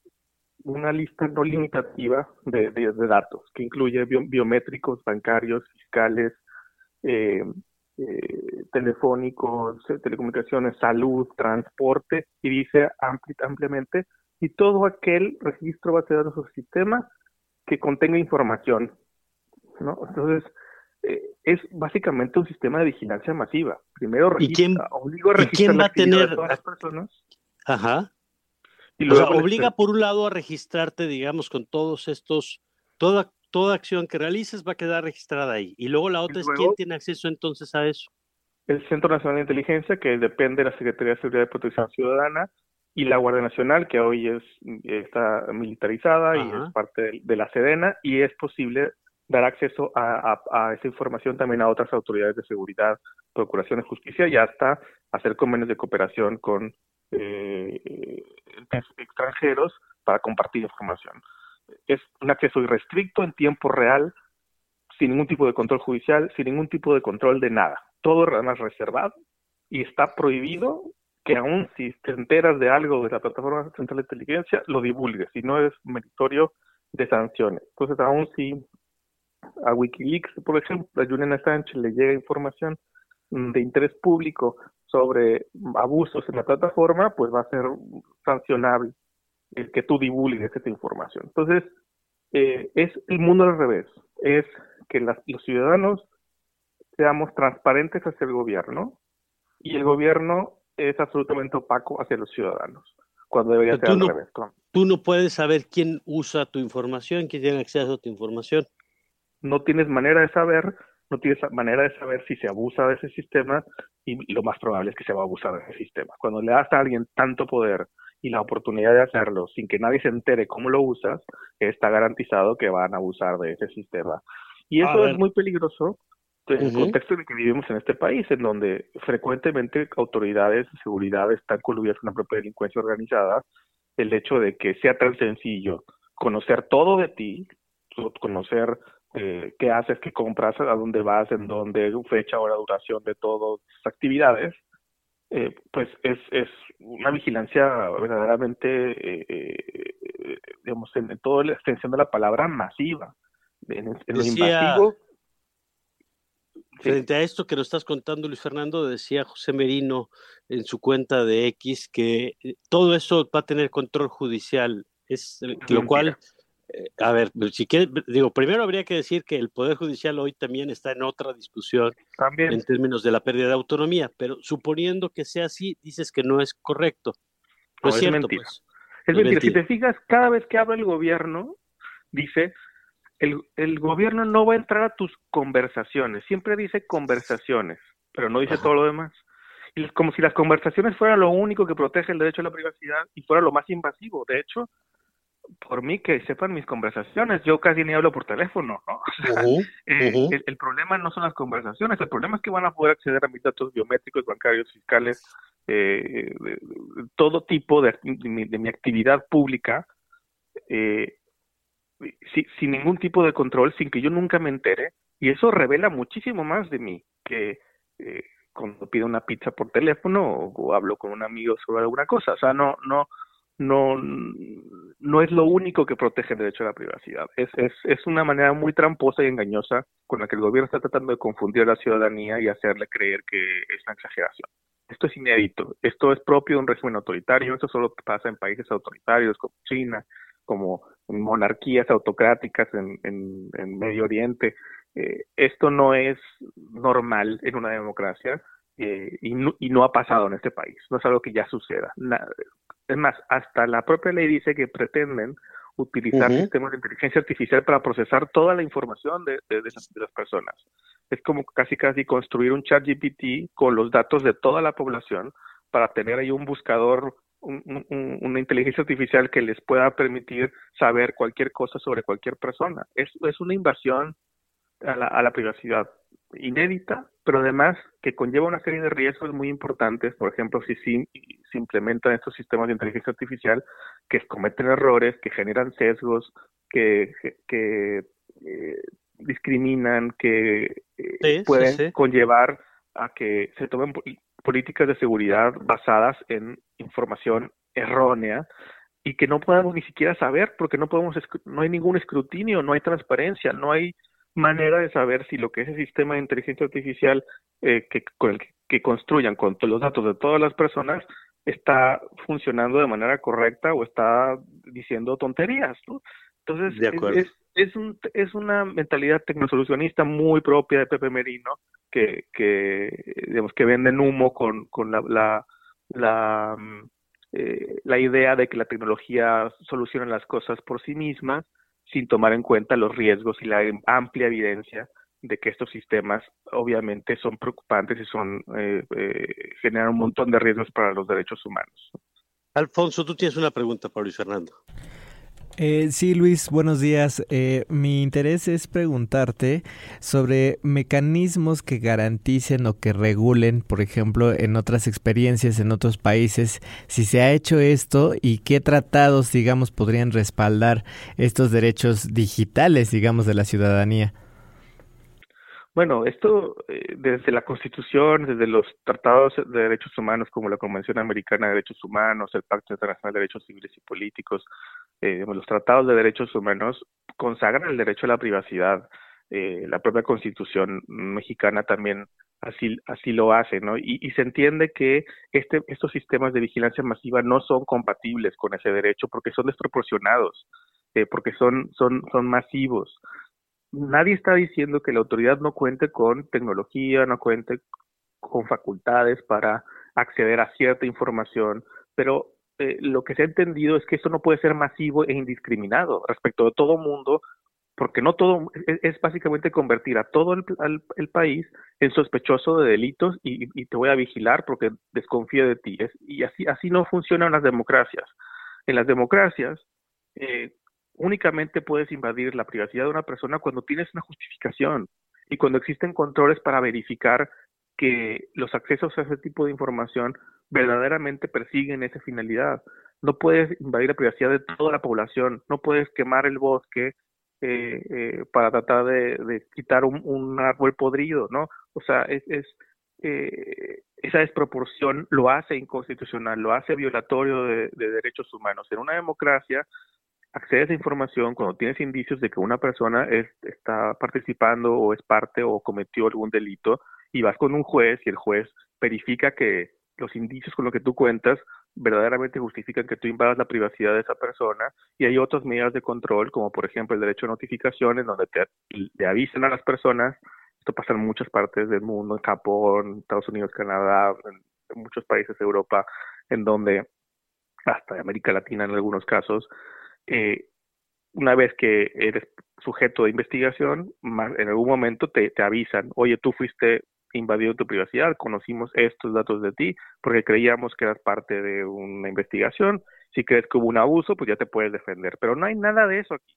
una lista no limitativa de, de, de datos, que incluye bio, biométricos, bancarios, fiscales, Eh, eh, telefónicos, telecomunicaciones, salud, transporte, y dice ampli, ampliamente, y todo aquel registro base de datos o sistema que contenga información, ¿no? Entonces, eh, es básicamente un sistema de vigilancia masiva. Primero registra, ¿Y quién, obligo a registrar ¿y quién va a tener todas las personas. Ajá. Y o sea, luego les obliga per- por un lado a registrarte, digamos, con todos estos, toda, toda acción que realices va a quedar registrada ahí. Y luego la otra es quién luego- tiene acceso entonces a eso. el Centro Nacional de Inteligencia, que depende de la Secretaría de Seguridad y Protección Ciudadana, y la Guardia Nacional, que hoy es está militarizada y Ajá. es parte de, de la Sedena, y es posible dar acceso a, a- a esa información también a otras autoridades de seguridad, procuración de justicia, y hasta hacer convenios de cooperación con eh, entes extranjeros para compartir información. Es un acceso irrestricto en tiempo real, sin ningún tipo de control judicial, sin ningún tipo de control de nada. Todo además reservado, y está prohibido que aún si te enteras de algo de la Plataforma Central de Inteligencia, lo divulgues, si no es meritorio de sanciones. Entonces, aún si a Wikileaks, por ejemplo, a Julian Assange le llega información de interés público sobre abusos en la plataforma, pues va a ser sancionable el que tú divulgues esta información. Entonces, eh, es el mundo al revés, es que las, los ciudadanos seamos transparentes hacia el gobierno y el gobierno es absolutamente opaco hacia los ciudadanos, cuando debería Pero ser tú al no- revés. ¿no? Tú no puedes saber quién usa tu información, quién tiene acceso a tu información. No tienes manera de saber, no tienes manera de saber si se abusa de ese sistema, y lo más probable es que se va a abusar de ese sistema. Cuando le das a alguien tanto poder y la oportunidad de hacerlo sin que nadie se entere cómo lo usas, está garantizado que van a abusar de ese sistema. Y A eso ver. es muy peligroso en el Ujú. contexto en el que vivimos en este país, en donde frecuentemente autoridades de seguridad están coludidas con la propia delincuencia organizada. El hecho de que sea tan sencillo conocer todo de ti, conocer eh, qué haces, qué compras, a dónde vas, en dónde, fecha, hora, duración de todas tus actividades, eh, pues es, es una vigilancia verdaderamente, eh, eh, digamos, en, en toda la extensión de la palabra, masiva. En, en lo Decía- invasivo. Frente a esto que nos estás contando, Luis Fernando, decía José Merino en su cuenta de X que eh, todo eso va a tener control judicial, es eh, Es lo mentira. cual, eh, a ver, si quieres, digo, primero habría que decir que el Poder Judicial hoy también está en otra discusión También. en términos de la pérdida de autonomía, pero suponiendo que sea así, dices que no es correcto. No, No, es es cierto, mentira. pues. Es mentira. mentira. Si te fijas, cada vez que habla el gobierno, dice, el, el gobierno no va a entrar a tus conversaciones. Siempre dice conversaciones, pero no dice Ajá. todo lo demás. Y es como si las conversaciones fueran lo único que protege el derecho a la privacidad y fuera lo más invasivo. De hecho, por mí que sepan mis conversaciones, yo casi ni hablo por teléfono, ¿no? O sea, Ujú, eh, ujú. el, el problema no son las conversaciones, el problema es que van a poder acceder a mis datos biométricos, bancarios, fiscales, eh, de, de todo tipo de, de, mi, de mi actividad pública, eh, si, sin ningún tipo de control, sin que yo nunca me entere, y eso revela muchísimo más de mí que eh, cuando pido una pizza por teléfono o, o hablo con un amigo sobre alguna cosa. O sea, no, no, no, no es lo único que protege el derecho a la privacidad. Es, es, es una manera muy tramposa y engañosa con la que el gobierno está tratando de confundir a la ciudadanía y hacerle creer que es una exageración. Esto es inédito, esto es propio de un régimen autoritario, esto solo pasa en países autoritarios como China, como en monarquías autocráticas en, en, en Medio Oriente. Eh, esto no es normal en una democracia eh, y, no, y no ha pasado en este país, no es algo que ya suceda. Na, es más, hasta la propia ley dice que pretenden utilizar Ujú. sistemas de inteligencia artificial para procesar toda la información de, de, de, las, de las personas. Es como casi casi construir un chat G P T con los datos de toda la población para tener ahí un buscador, un, un, una inteligencia artificial que les pueda permitir saber cualquier cosa sobre cualquier persona. Es, es una invasión a la, a la privacidad inédita, pero además que conlleva una serie de riesgos muy importantes. Por ejemplo, si, si se implementan estos sistemas de inteligencia artificial que cometen errores, que generan sesgos, que, que, que eh, discriminan, que eh, Sí, pueden sí, sí. conllevar a que se tomen políticas de seguridad basadas en información errónea y que no podamos ni siquiera saber, porque no podemos, no hay ningún escrutinio, no hay transparencia, no hay manera de saber si lo que ese sistema de inteligencia artificial eh, que, con el que, que construyan con los datos de todas las personas está funcionando de manera correcta o está diciendo tonterías, ¿no? Entonces, De acuerdo. es, es, un, es una mentalidad tecnosolucionista muy propia de Pepe Merino, que, que digamos que venden humo con, con la, la, la eh, la idea de que la tecnología soluciona las cosas por sí misma, sin tomar en cuenta los riesgos y la amplia evidencia de que estos sistemas obviamente son preocupantes y son eh, eh, generan un montón de riesgos para los derechos humanos. Alfonso, tú tienes una pregunta para Luis Fernando. Eh, sí, Luis, buenos días. Eh, mi interés es preguntarte sobre mecanismos que garanticen o que regulen, por ejemplo, en otras experiencias, en otros países, si se ha hecho esto y qué tratados, digamos, podrían respaldar estos derechos digitales, digamos, de la ciudadanía. Bueno, esto eh, desde la Constitución, desde los tratados de derechos humanos como la Convención Americana de Derechos Humanos, el Pacto Internacional de Derechos Civiles y Políticos, eh, los tratados de derechos humanos consagran el derecho a la privacidad. Eh, la propia Constitución mexicana también así así lo hace, ¿no? Y, y se entiende que este estos sistemas de vigilancia masiva no son compatibles con ese derecho porque son desproporcionados, eh, porque son son son masivos. Nadie está diciendo que la autoridad no cuente con tecnología, no cuente con facultades para acceder a cierta información, pero eh, lo que se ha entendido es que esto no puede ser masivo e indiscriminado respecto de todo mundo, porque no todo es, es básicamente convertir a todo el, al, el país en sospechoso de delitos y, y te voy a vigilar porque desconfío de ti. Es, y así así no funcionan las democracias. En las democracias eh, únicamente puedes invadir la privacidad de una persona cuando tienes una justificación y cuando existen controles para verificar que los accesos a ese tipo de información verdaderamente persiguen esa finalidad. No puedes invadir la privacidad de toda la población, no puedes quemar el bosque eh, eh, para tratar de, de quitar un, un árbol podrido, ¿no? O sea, es, es eh, esa desproporción lo hace inconstitucional, lo hace violatorio de, de derechos humanos. En una democracia accedes a información cuando tienes indicios de que una persona es, está participando o es parte o cometió algún delito y vas con un juez y el juez verifica que los indicios con los que tú cuentas verdaderamente justifican que tú invadas la privacidad de esa persona y hay otras medidas de control como por ejemplo el derecho a notificaciones donde te, te avisan a las personas. Esto pasa en muchas partes del mundo, en Japón, Estados Unidos, Canadá, en, en muchos países de Europa, en donde hasta de América Latina en algunos casos. Eh, una vez que eres sujeto de investigación, en algún momento te, te avisan, oye, tú fuiste invadido tu privacidad, conocimos estos datos de ti porque creíamos que eras parte de una investigación, si crees que hubo un abuso, pues ya te puedes defender, pero no hay nada de eso aquí,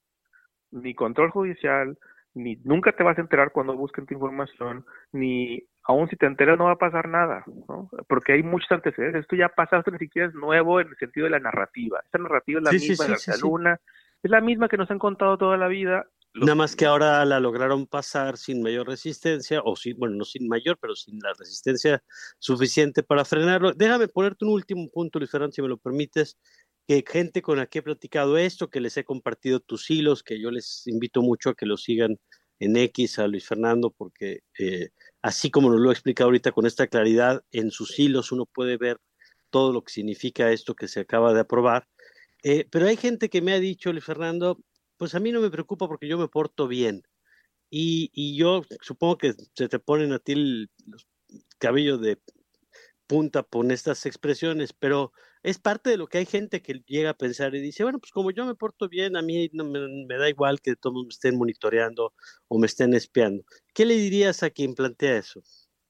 ni control judicial, ni nunca te vas a enterar cuando busquen tu información, ni aún si te enteras no va a pasar nada, ¿no? Porque hay muchos antecedentes. Esto ya pasa, esto ni siquiera es nuevo en el sentido de la narrativa. Esta narrativa es la sí, misma sí, de la sí, sí, Luna, sí. Es la misma que nos han contado toda la vida. Los... Nada más que ahora la lograron pasar sin mayor resistencia, o sin, bueno, no sin mayor, pero sin la resistencia suficiente para frenarlo. Déjame ponerte un último punto, Luis Fernando, si me lo permites, que gente con la que he platicado esto, que les he compartido tus hilos, que yo les invito mucho a que lo sigan en X a Luis Fernando, porque eh, así como nos lo he explicado ahorita con esta claridad, en sus hilos uno puede ver todo lo que significa esto que se acaba de aprobar. Eh, pero hay gente que me ha dicho, Luis Fernando, pues a mí no me preocupa porque yo me porto bien. Y, y yo supongo que se te ponen a ti el, los cabellos de punta con estas expresiones, pero es parte de lo que hay gente que llega a pensar y dice, bueno, pues como yo me porto bien, a mí no me, me da igual que todos me estén monitoreando o me estén espiando. ¿Qué le dirías a quien plantea eso?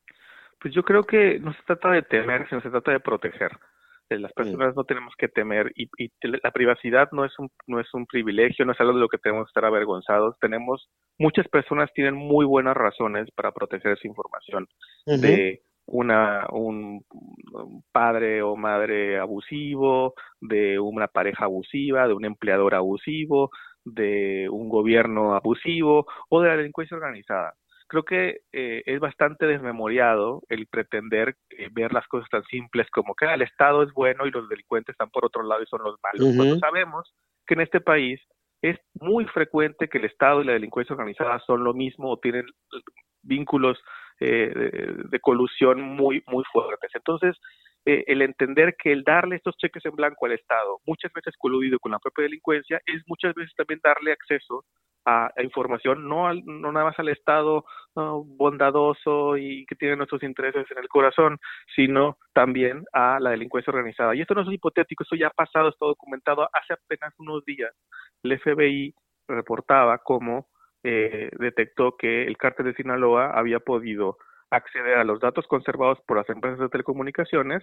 Pues yo creo que no se trata de temer, sino se trata de proteger. Las personas no tenemos que temer y, y la privacidad no es un no es un privilegio, no es algo de lo que tenemos que estar avergonzados. Tenemos muchas personas tienen muy buenas razones para proteger su información. Uh-huh. De una un, un padre o madre abusivo, de una pareja abusiva, de un empleador abusivo, de un gobierno abusivo o de la delincuencia organizada. Creo que eh, es bastante desmemoriado el pretender eh, ver las cosas tan simples como que ah, el Estado es bueno y los delincuentes están por otro lado y son los malos. Uh-huh. Cuando sabemos que en este país es muy frecuente que el Estado y la delincuencia organizada son lo mismo o tienen vínculos eh, de, de colusión muy muy fuertes. Entonces, eh, el entender que el darle estos cheques en blanco al Estado, muchas veces coludido con la propia delincuencia, es muchas veces también darle acceso a, a información, no, al, no nada más al Estado uh, bondadoso y que tiene nuestros intereses en el corazón, sino también a la delincuencia organizada. Y esto no es hipotético, esto ya ha pasado, está documentado. Hace apenas unos días el F B I reportaba cómo eh, detectó que el cártel de Sinaloa había podido acceder a los datos conservados por las empresas de telecomunicaciones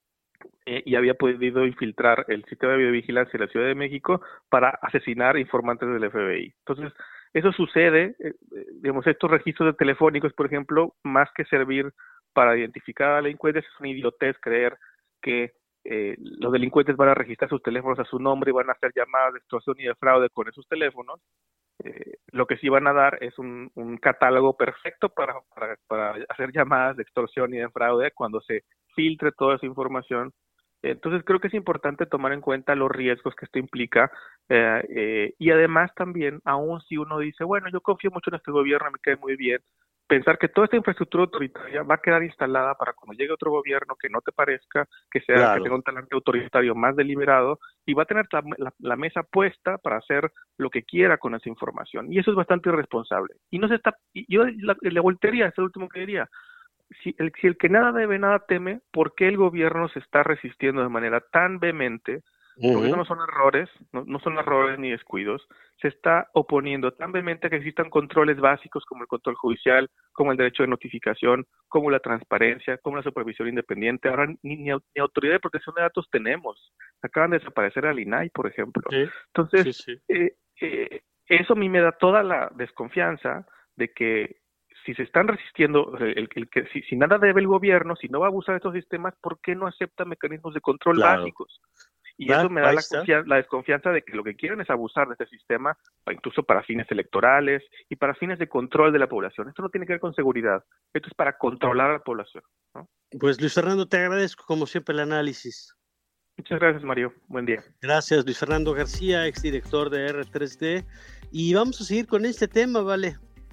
eh, y había podido infiltrar el sistema de videovigilancia de la Ciudad de México para asesinar informantes del F B I. Entonces, eso sucede, eh, digamos, estos registros de telefónicos, por ejemplo, más que servir para identificar a delincuentes, es una idiotez creer que eh, los delincuentes van a registrar sus teléfonos a su nombre y van a hacer llamadas de extorsión y de fraude con esos teléfonos. Eh, lo que sí van a dar es un, un catálogo perfecto para, para, para hacer llamadas de extorsión y de fraude cuando se filtre toda esa información. Entonces creo que es importante tomar en cuenta los riesgos que esto implica eh, eh, y además también, aun si uno dice, bueno, yo confío mucho en este gobierno, me cae muy bien, pensar que toda esta infraestructura autoritaria va a quedar instalada para cuando llegue otro gobierno que no te parezca, que sea claro. que tenga un talante autoritario más deliberado y va a tener la, la, la mesa puesta para hacer lo que quiera con esa información. Y eso es bastante irresponsable. Y no se está, y yo la, le voltearía, es el último que diría, si el, si el que nada debe, nada teme, ¿por qué el gobierno se está resistiendo de manera tan vehemente? Uh-huh. Porque eso no son errores, no, no son errores ni descuidos, se está oponiendo tan vehemente a que existan controles básicos como el control judicial, como el derecho de notificación, como la transparencia, como la supervisión independiente. Ahora ni, ni, ni autoridad de protección de datos tenemos, acaban de desaparecer al I N A I, por ejemplo. Sí. Entonces, sí, sí. Eh, eh, eso a mí me da toda la desconfianza de que si se están resistiendo, el, el, el que si, si nada debe el gobierno, si no va a abusar de estos sistemas, ¿por qué no acepta mecanismos de control claro. básicos? Y eso me da la, la desconfianza de que lo que quieren es abusar de este sistema, incluso para fines electorales y para fines de control de la población. Esto no tiene que ver con seguridad, esto es para controlar a la población, ¿no? Pues Luis Fernando, te agradezco como siempre el análisis. Muchas gracias, Mario. Buen día. Gracias, Luis Fernando García, exdirector de R tres D. Y vamos a seguir con este tema, ¿vale?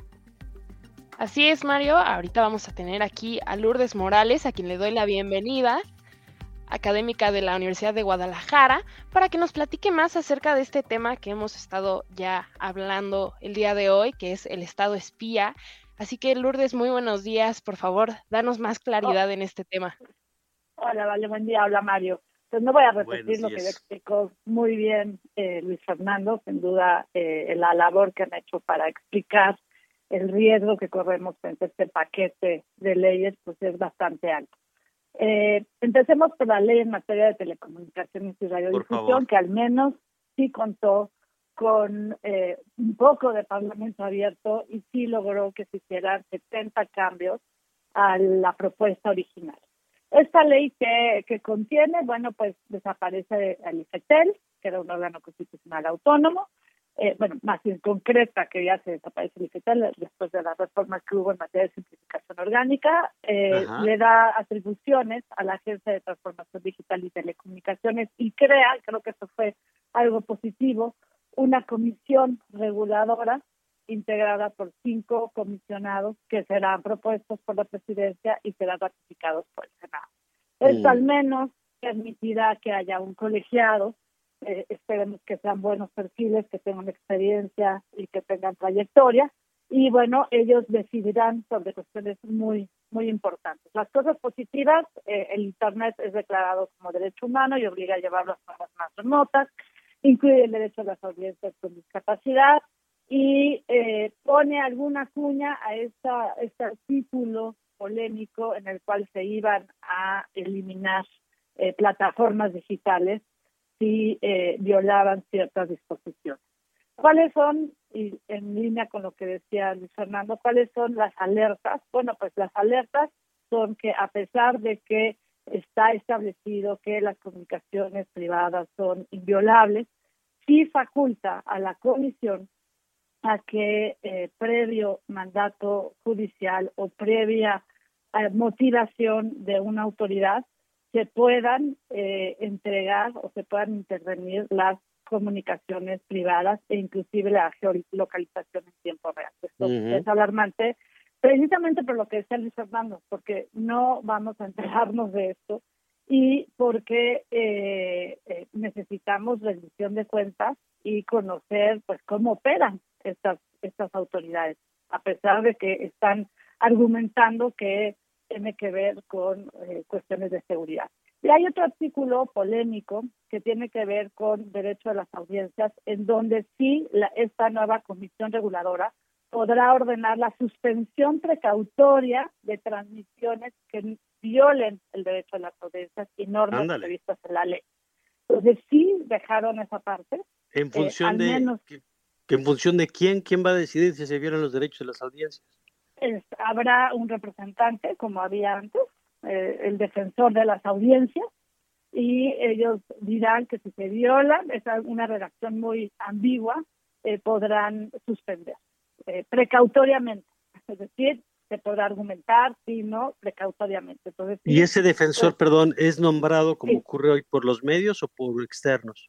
Así es, Mario. Ahorita vamos a tener aquí a Lourdes Morales, a quien le doy la bienvenida, académica de la Universidad de Guadalajara, para que nos platique más acerca de este tema que hemos estado ya hablando el día de hoy, que es el Estado espía. Así que, Lourdes, muy buenos días. Por favor, danos más claridad oh. en este tema. Hola, vale, buen día. Habla Mario. Pues no voy a repetir lo que ya explicó muy bien eh, Luis Fernando. Sin duda, eh, la labor que han hecho para explicar el riesgo que corremos frente a este paquete de leyes, pues es bastante alto. Eh, empecemos por la ley en materia de telecomunicaciones y radiodifusión, que al menos sí contó con eh, un poco de parlamento abierto y sí logró que se hicieran setenta cambios a la propuesta original. Esta ley que, que contiene, bueno, pues desaparece el IFETEL, que era un órgano constitucional autónomo, Eh, bueno, más bien concreta, que ya se desaparece el IFETEL después de las reformas que hubo en materia de simplificación orgánica, eh, le da atribuciones a la Agencia de Transformación Digital y Telecomunicaciones y crea, creo que eso fue algo positivo, una comisión reguladora integrada por cinco comisionados que serán propuestos por la presidencia y serán ratificados por el Senado. Mm. Esto al menos permitirá que haya un colegiado. Eh, esperemos que sean buenos perfiles, que tengan experiencia y que tengan trayectoria, y bueno, ellos decidirán sobre cuestiones muy muy importantes. Las cosas positivas, eh, el Internet es declarado como derecho humano y obliga a llevarlo a zonas más remotas, incluye el derecho a las audiencias con discapacidad y eh, pone alguna cuña a esta, este artículo polémico en el cual se iban a eliminar eh, plataformas digitales si eh, violaban ciertas disposiciones. ¿Cuáles son, y en línea con lo que decía Luis Fernando, cuáles son las alertas? Bueno, pues las alertas son que a pesar de que está establecido que las comunicaciones privadas son inviolables, sí faculta a la comisión a que eh, previo mandato judicial o previa eh, motivación de una autoridad se puedan eh, entregar o se puedan intervenir las comunicaciones privadas e inclusive la geolocalización en tiempo real. Esto uh-huh. es alarmante, precisamente por lo que decía Luis Fernando, porque no vamos a enterarnos de esto y porque eh, eh, necesitamos rendición de cuentas y conocer pues cómo operan estas estas autoridades, a pesar de que están argumentando que tiene que ver con eh, cuestiones de seguridad. Y hay otro artículo polémico que tiene que ver con derecho a las audiencias, en donde sí la, esta nueva comisión reguladora podrá ordenar la suspensión precautoria de transmisiones que violen el derecho a las audiencias y normas Ándale. previstas en la ley. Entonces sí dejaron esa parte. En función eh, de menos, que, que en función de quién, quién va a decidir si se violan los derechos de las audiencias. Es, habrá un representante, como había antes, eh, el defensor de las audiencias, y ellos dirán que si se violan, es una redacción muy ambigua, eh, podrán suspender eh, precautoriamente, es decir, se podrá argumentar, si no, precautoriamente. Entonces, ¿y ese defensor, pues, perdón, es nombrado como sí. ocurre hoy por los medios o por externos?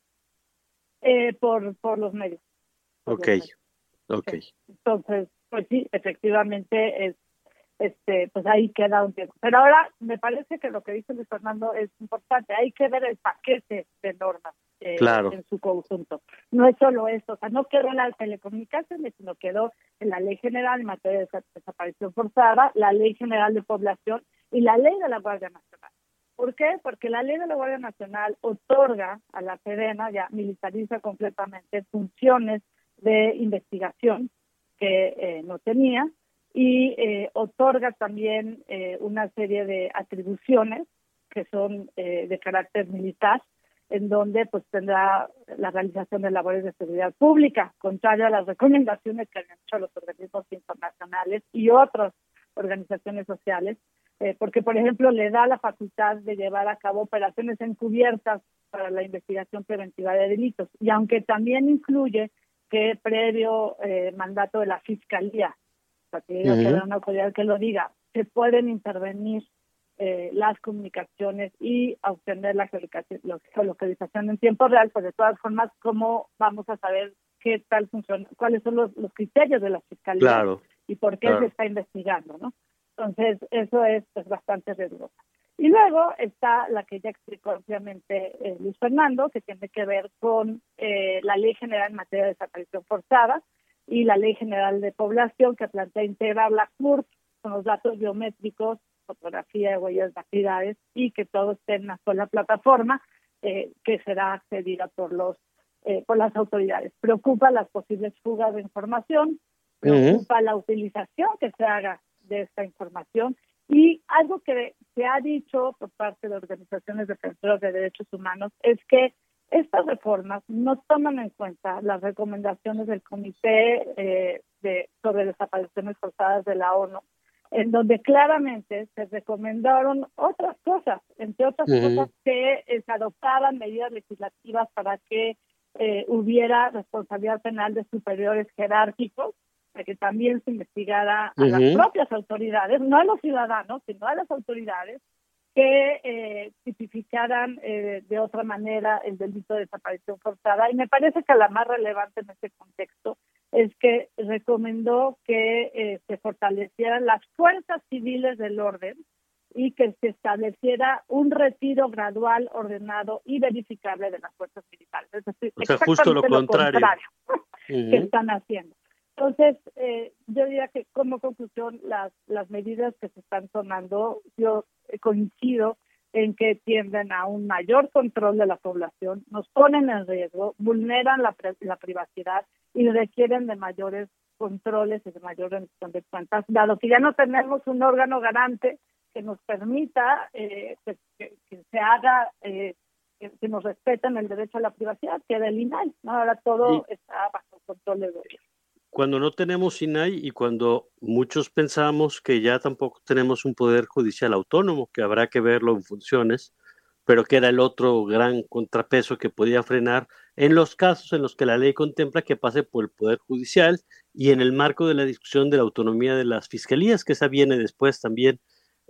Eh, por, por los medios. Por ok, los medios. ok. Sí. Entonces, pues sí, efectivamente, es, este, pues ahí queda un tiempo. Pero ahora me parece que lo que dice Luis Fernando es importante. Hay que ver el paquete de normas eh, claro. en su conjunto. No es solo esto, o sea, no quedó en las telecomunicaciones, sino quedó en la Ley General en materia de desaparición forzada, la Ley General de Población y la Ley de la Guardia Nacional. ¿Por qué? Porque la Ley de la Guardia Nacional otorga a la Sedena, ya militariza completamente funciones de investigación que eh, no tenía, y eh, otorga también eh, una serie de atribuciones que son eh, de carácter militar, en donde pues tendrá la realización de labores de seguridad pública, contrario a las recomendaciones que han hecho los organismos internacionales y otras organizaciones sociales, eh, porque por ejemplo le da la facultad de llevar a cabo operaciones encubiertas para la investigación preventiva de delitos, y aunque también incluye que previo eh, mandato de la Fiscalía, o sea, que uh-huh. haya una autoridad que lo diga, se pueden intervenir eh, las comunicaciones y obtener la geolocalización en tiempo real, pues de todas formas, ¿cómo vamos a saber qué tal funciona, cuáles son los, los criterios de la Fiscalía claro, y por qué claro. se está investigando, ¿no? Entonces, eso es pues, bastante riesgoso. Y luego está la que ya explicó ampliamente eh, Luis Fernando, que tiene que ver con eh, la Ley General en materia de desaparición forzada y la Ley General de Población, que plantea integrar la C U R P con los datos biométricos, fotografía de huellas dactilares, y que todo esté en una sola plataforma eh, que será accedida por los eh, por las autoridades. Preocupa las posibles fugas de información, preocupa uh-huh. la utilización que se haga de esta información. Y algo que se ha dicho por parte de organizaciones defensoras de derechos humanos es que estas reformas no toman en cuenta las recomendaciones del Comité eh, de, sobre Desapariciones Forzadas de la ONU, en donde claramente se recomendaron otras cosas, entre otras uh-huh. cosas que eh, se adoptaban medidas legislativas para que eh, hubiera responsabilidad penal de superiores jerárquicos, para que también se investigara a uh-huh. las propias autoridades, no a los ciudadanos, sino a las autoridades, que eh, tipificaran eh, de otra manera el delito de desaparición forzada. Y me parece que la más relevante en este contexto es que recomendó que eh, se fortalecieran las fuerzas civiles del orden y que se estableciera un retiro gradual, ordenado y verificable de las fuerzas militares. Es decir, o sea, justo lo contrario, lo contrario uh-huh. que están haciendo. Entonces, eh, yo diría que como conclusión, las, las medidas que se están tomando, yo coincido en que tienden a un mayor control de la población, nos ponen en riesgo, vulneran la, la privacidad y requieren de mayores controles y de mayor rendición de cuentas, dado que ya no tenemos un órgano garante que nos permita eh, que, que, que se haga, eh, que, que nos respeten el derecho a la privacidad, que era el I N A I, ¿no? Ahora todo sí. está bajo control del gobierno. Cuando no tenemos I N A I y cuando muchos pensamos que ya tampoco tenemos un poder judicial autónomo, que habrá que verlo en funciones, pero que era el otro gran contrapeso que podía frenar en los casos en los que la ley contempla que pase por el Poder Judicial y en el marco de la discusión de la autonomía de las fiscalías, que esa viene después también,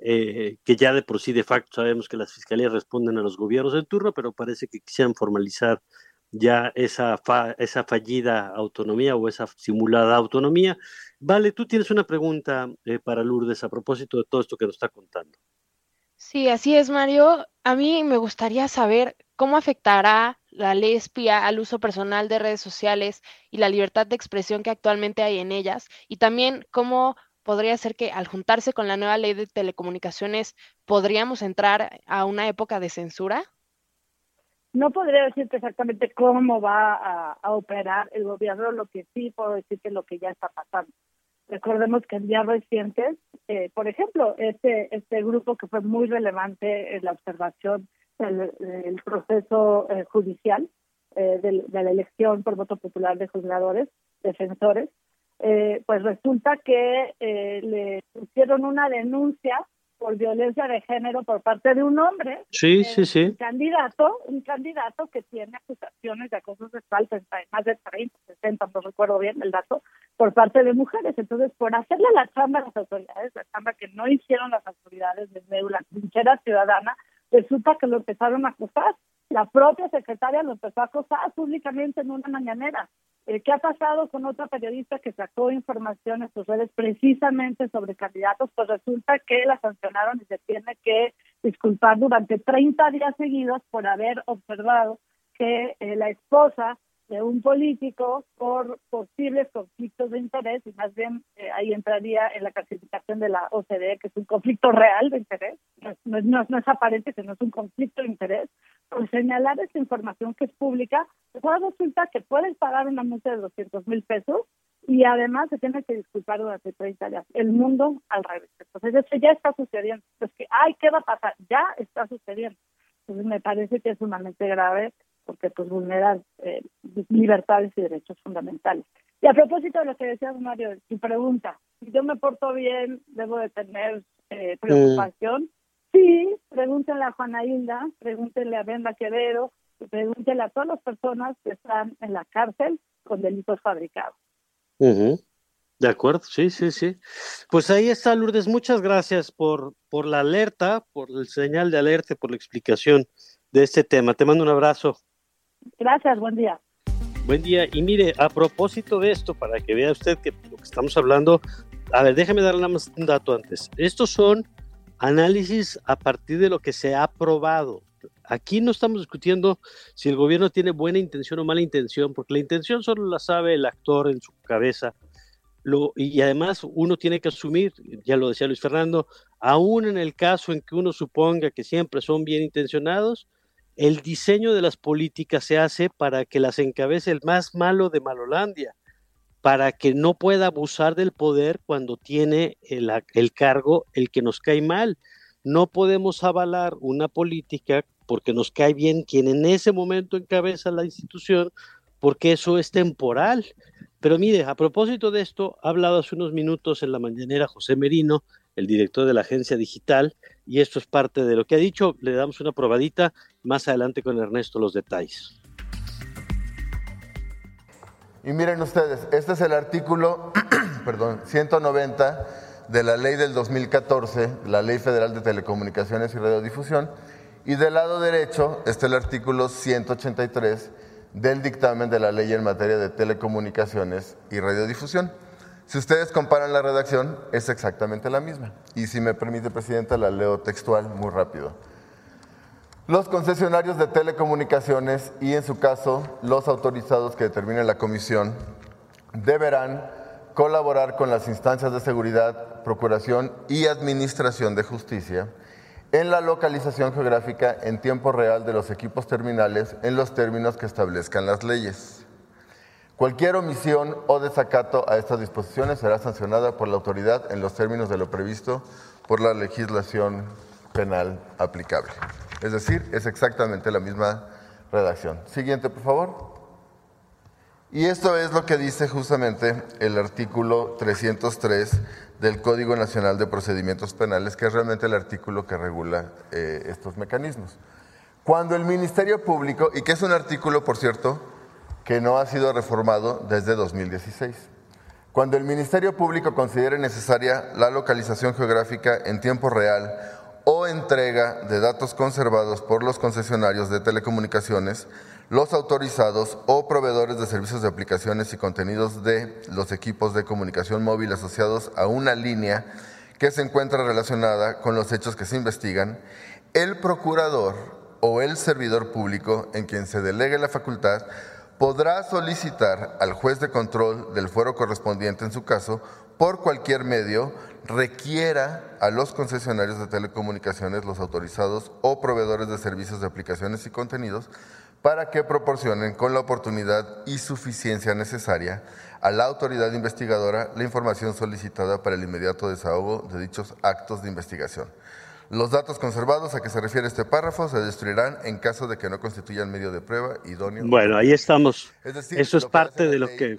eh, que ya de por sí de facto sabemos que las fiscalías responden a los gobiernos en turno, pero parece que quisieran formalizar ya esa, fa, esa fallida autonomía o esa simulada autonomía. Vale, tú tienes una pregunta eh, para Lourdes a propósito de todo esto que nos está contando. Sí, así es, Mario. A mí me gustaría saber cómo afectará la ley espía al uso personal de redes sociales y la libertad de expresión que actualmente hay en ellas, y también cómo podría ser que al juntarse con la nueva ley de telecomunicaciones podríamos entrar a una época de censura. No podría decirte exactamente cómo va a, a operar el gobierno, lo que sí puedo decir que es lo que ya está pasando. Recordemos que en días recientes, eh, por ejemplo, este este grupo que fue muy relevante en la observación del, del proceso eh, judicial, eh, de, de la elección por voto popular de juzgadores, defensores, eh, pues resulta que eh, le pusieron una denuncia por violencia de género por parte de un hombre. Sí, eh, sí, sí. Un candidato, un candidato que tiene acusaciones de acoso sexual, más de treinta, sesenta, no recuerdo bien el dato, por parte de mujeres. Entonces, por hacerle la chamba a las autoridades, la chamba que no hicieron las autoridades desde la trinchera ciudadana, resulta que lo empezaron a acusar. La propia secretaria lo empezó a acosar públicamente en una mañanera. Eh, ¿Qué ha pasado con otra periodista que sacó información en sus redes precisamente sobre candidatos? Pues resulta que la sancionaron y se tiene que disculpar durante treinta días seguidos por haber observado que eh, la esposa de un político por posibles conflictos de interés, y más bien eh, ahí entraría en la clasificación de la O C D E, que es un conflicto real de interés, no es, no es, no es aparente, sino es un conflicto de interés, por señalar esta información que es pública, pues ahora resulta que puedes pagar una multa de doscientos mil pesos y además se tiene que disculpar durante treinta días. El mundo al revés. Entonces eso ya está sucediendo. Pues que, ay, ¿qué va a pasar? Ya está sucediendo. Entonces me parece que es sumamente grave porque pues vulnera eh, libertades y derechos fundamentales. Y a propósito de lo que decías, Mario, tu pregunta, si yo me porto bien, ¿debo de tener eh, preocupación? Mm. Sí, pregúntenle a Juana Hilda, pregúntenle a Brenda Quevedo, y pregúntenle a todas las personas que están en la cárcel con delitos fabricados. Uh-huh. De acuerdo, sí, sí, sí. Pues ahí está, Lourdes, muchas gracias por, por la alerta, por el señal de alerta, por la explicación de este tema. Te mando un abrazo. Gracias, buen día. Buen día. Y mire, a propósito de esto, para que vea usted que lo que estamos hablando, a ver, déjame darle nada más un dato antes. Estos son análisis a partir de lo que se ha aprobado. Aquí no estamos discutiendo si el gobierno tiene buena intención o mala intención, porque la intención solo la sabe el actor en su cabeza. Lo, y además uno tiene que asumir, ya lo decía Luis Fernando, aún en el caso en que uno suponga que siempre son bien intencionados, el diseño de las políticas se hace para que las encabece el más malo de Malolandia, para que no pueda abusar del poder cuando tiene el, el cargo el que nos cae mal. No podemos avalar una política porque nos cae bien quien en ese momento encabeza la institución, porque eso es temporal. Pero mire, a propósito de esto, ha hablado hace unos minutos en la mañanera José Merino, el director de la agencia digital, y esto es parte de lo que ha dicho. Le damos una probadita más adelante con Ernesto los detalles. Y miren ustedes, este es el artículo perdón, ciento noventa de la ley del dos mil catorce, la Ley Federal de Telecomunicaciones y Radiodifusión, y del lado derecho está el artículo ciento ochenta y tres del dictamen de la ley en materia de telecomunicaciones y radiodifusión. Si ustedes comparan la redacción, es exactamente la misma. Y si me permite, Presidenta, la leo textual muy rápido. Los concesionarios de telecomunicaciones y, en su caso, los autorizados que determine la Comisión, deberán colaborar con las instancias de seguridad, procuración y administración de justicia en la localización geográfica en tiempo real de los equipos terminales en los términos que establezcan las leyes. Cualquier omisión o desacato a estas disposiciones será sancionada por la autoridad en los términos de lo previsto por la legislación penal aplicable. Es decir, es exactamente la misma redacción. Siguiente, por favor. Y esto es lo que dice justamente el artículo trescientos tres del Código Nacional de Procedimientos Penales, que es realmente el artículo que regula eh, estos mecanismos. Cuando el Ministerio Público, y que es un artículo, por cierto, que no ha sido reformado desde dos mil dieciséis. Cuando el Ministerio Público considere necesaria la localización geográfica en tiempo real o entrega de datos conservados por los concesionarios de telecomunicaciones, los autorizados o proveedores de servicios de aplicaciones y contenidos de los equipos de comunicación móvil asociados a una línea que se encuentra relacionada con los hechos que se investigan, el procurador o el servidor público en quien se delegue la facultad podrá solicitar al juez de control del fuero correspondiente en su caso, por cualquier medio, requiera a los concesionarios de telecomunicaciones, los autorizados o proveedores de servicios de aplicaciones y contenidos, para que proporcionen con la oportunidad y suficiencia necesaria a la autoridad investigadora la información solicitada para el inmediato desahogo de dichos actos de investigación. Los datos conservados a que se refiere este párrafo se destruirán en caso de que no constituyan medio de prueba idóneo. Bueno, ahí estamos. Es decir, eso es parte de lo que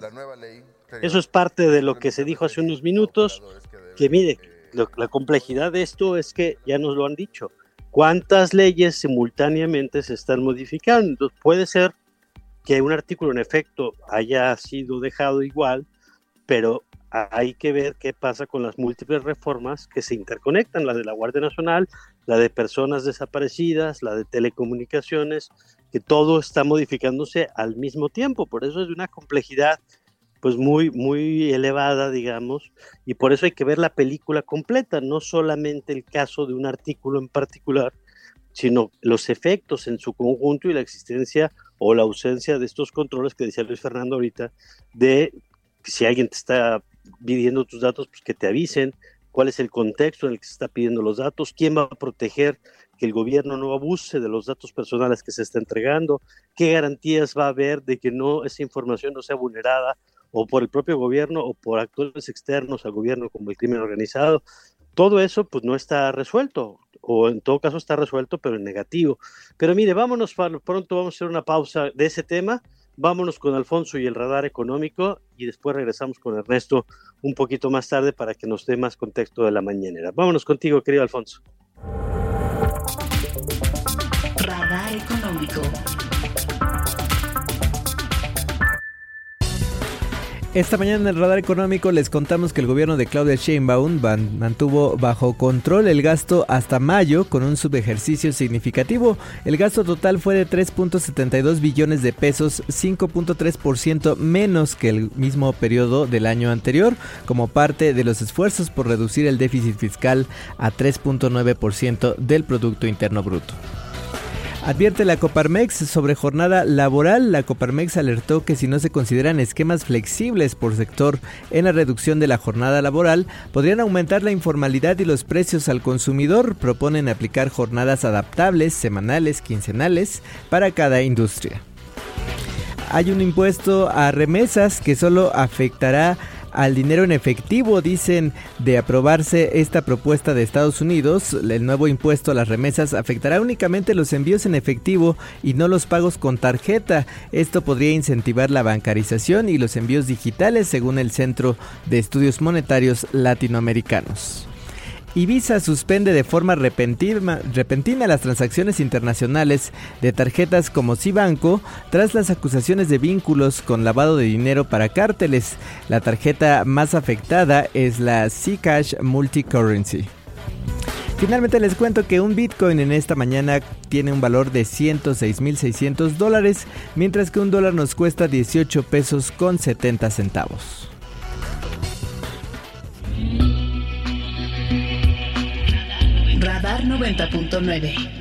eso es parte de lo que se dijo hace unos minutos. Que mire, lo, la complejidad de esto es que ya nos lo han dicho. ¿Cuántas leyes simultáneamente se están modificando? Entonces, puede ser que un artículo en efecto haya sido dejado igual, pero hay que ver qué pasa con las múltiples reformas que se interconectan, la de la Guardia Nacional, la de personas desaparecidas, la de telecomunicaciones, que todo está modificándose al mismo tiempo. Por eso es de una complejidad pues muy, muy elevada, digamos, y por eso hay que ver la película completa, no solamente el caso de un artículo en particular, sino los efectos en su conjunto y la existencia o la ausencia de estos controles que decía Luis Fernando ahorita, de si alguien te está pidiendo tus datos, pues que te avisen cuál es el contexto en el que se está pidiendo los datos, quién va a proteger que el gobierno no abuse de los datos personales que se está entregando, qué garantías va a haber de que no esa información no sea vulnerada o por el propio gobierno o por actores externos al gobierno como el crimen organizado. Todo eso pues no está resuelto, o en todo caso está resuelto pero en negativo. Pero mire, vámonos para pronto, vamos a hacer una pausa de ese tema, vámonos con Alfonso y el radar económico y después regresamos con Ernesto un poquito más tarde para que nos dé más contexto de la mañanera. Vámonos contigo, querido Alfonso. Radar económico. Esta mañana en el Radar Económico les contamos que el gobierno de Claudia Sheinbaum mantuvo bajo control el gasto hasta mayo con un subejercicio significativo. El gasto total fue de tres punto setenta y dos billones de pesos, cinco punto tres por ciento menos que el mismo periodo del año anterior, como parte de los esfuerzos por reducir el déficit fiscal a tres punto nueve por ciento del Producto Interno Bruto. Advierte la Coparmex sobre jornada laboral. La Coparmex alertó que si no se consideran esquemas flexibles por sector en la reducción de la jornada laboral, podrían aumentar la informalidad y los precios al consumidor. Proponen aplicar jornadas adaptables, semanales, quincenales, para cada industria. Hay un impuesto a remesas que solo afectará al dinero en efectivo. Dicen, de aprobarse esta propuesta de Estados Unidos, el nuevo impuesto a las remesas afectará únicamente los envíos en efectivo y no los pagos con tarjeta. Esto podría incentivar la bancarización y los envíos digitales, según el Centro de Estudios Monetarios Latinoamericanos. Ibiza suspende de forma repentina, repentina las transacciones internacionales de tarjetas como Cibanco tras las acusaciones de vínculos con lavado de dinero para cárteles. La tarjeta más afectada es la Zcash Multicurrency. Finalmente les cuento que un Bitcoin en esta mañana tiene un valor de ciento seis mil seiscientos dólares, mientras que un dólar nos cuesta dieciocho pesos con setenta centavos. Radar noventa punto nueve.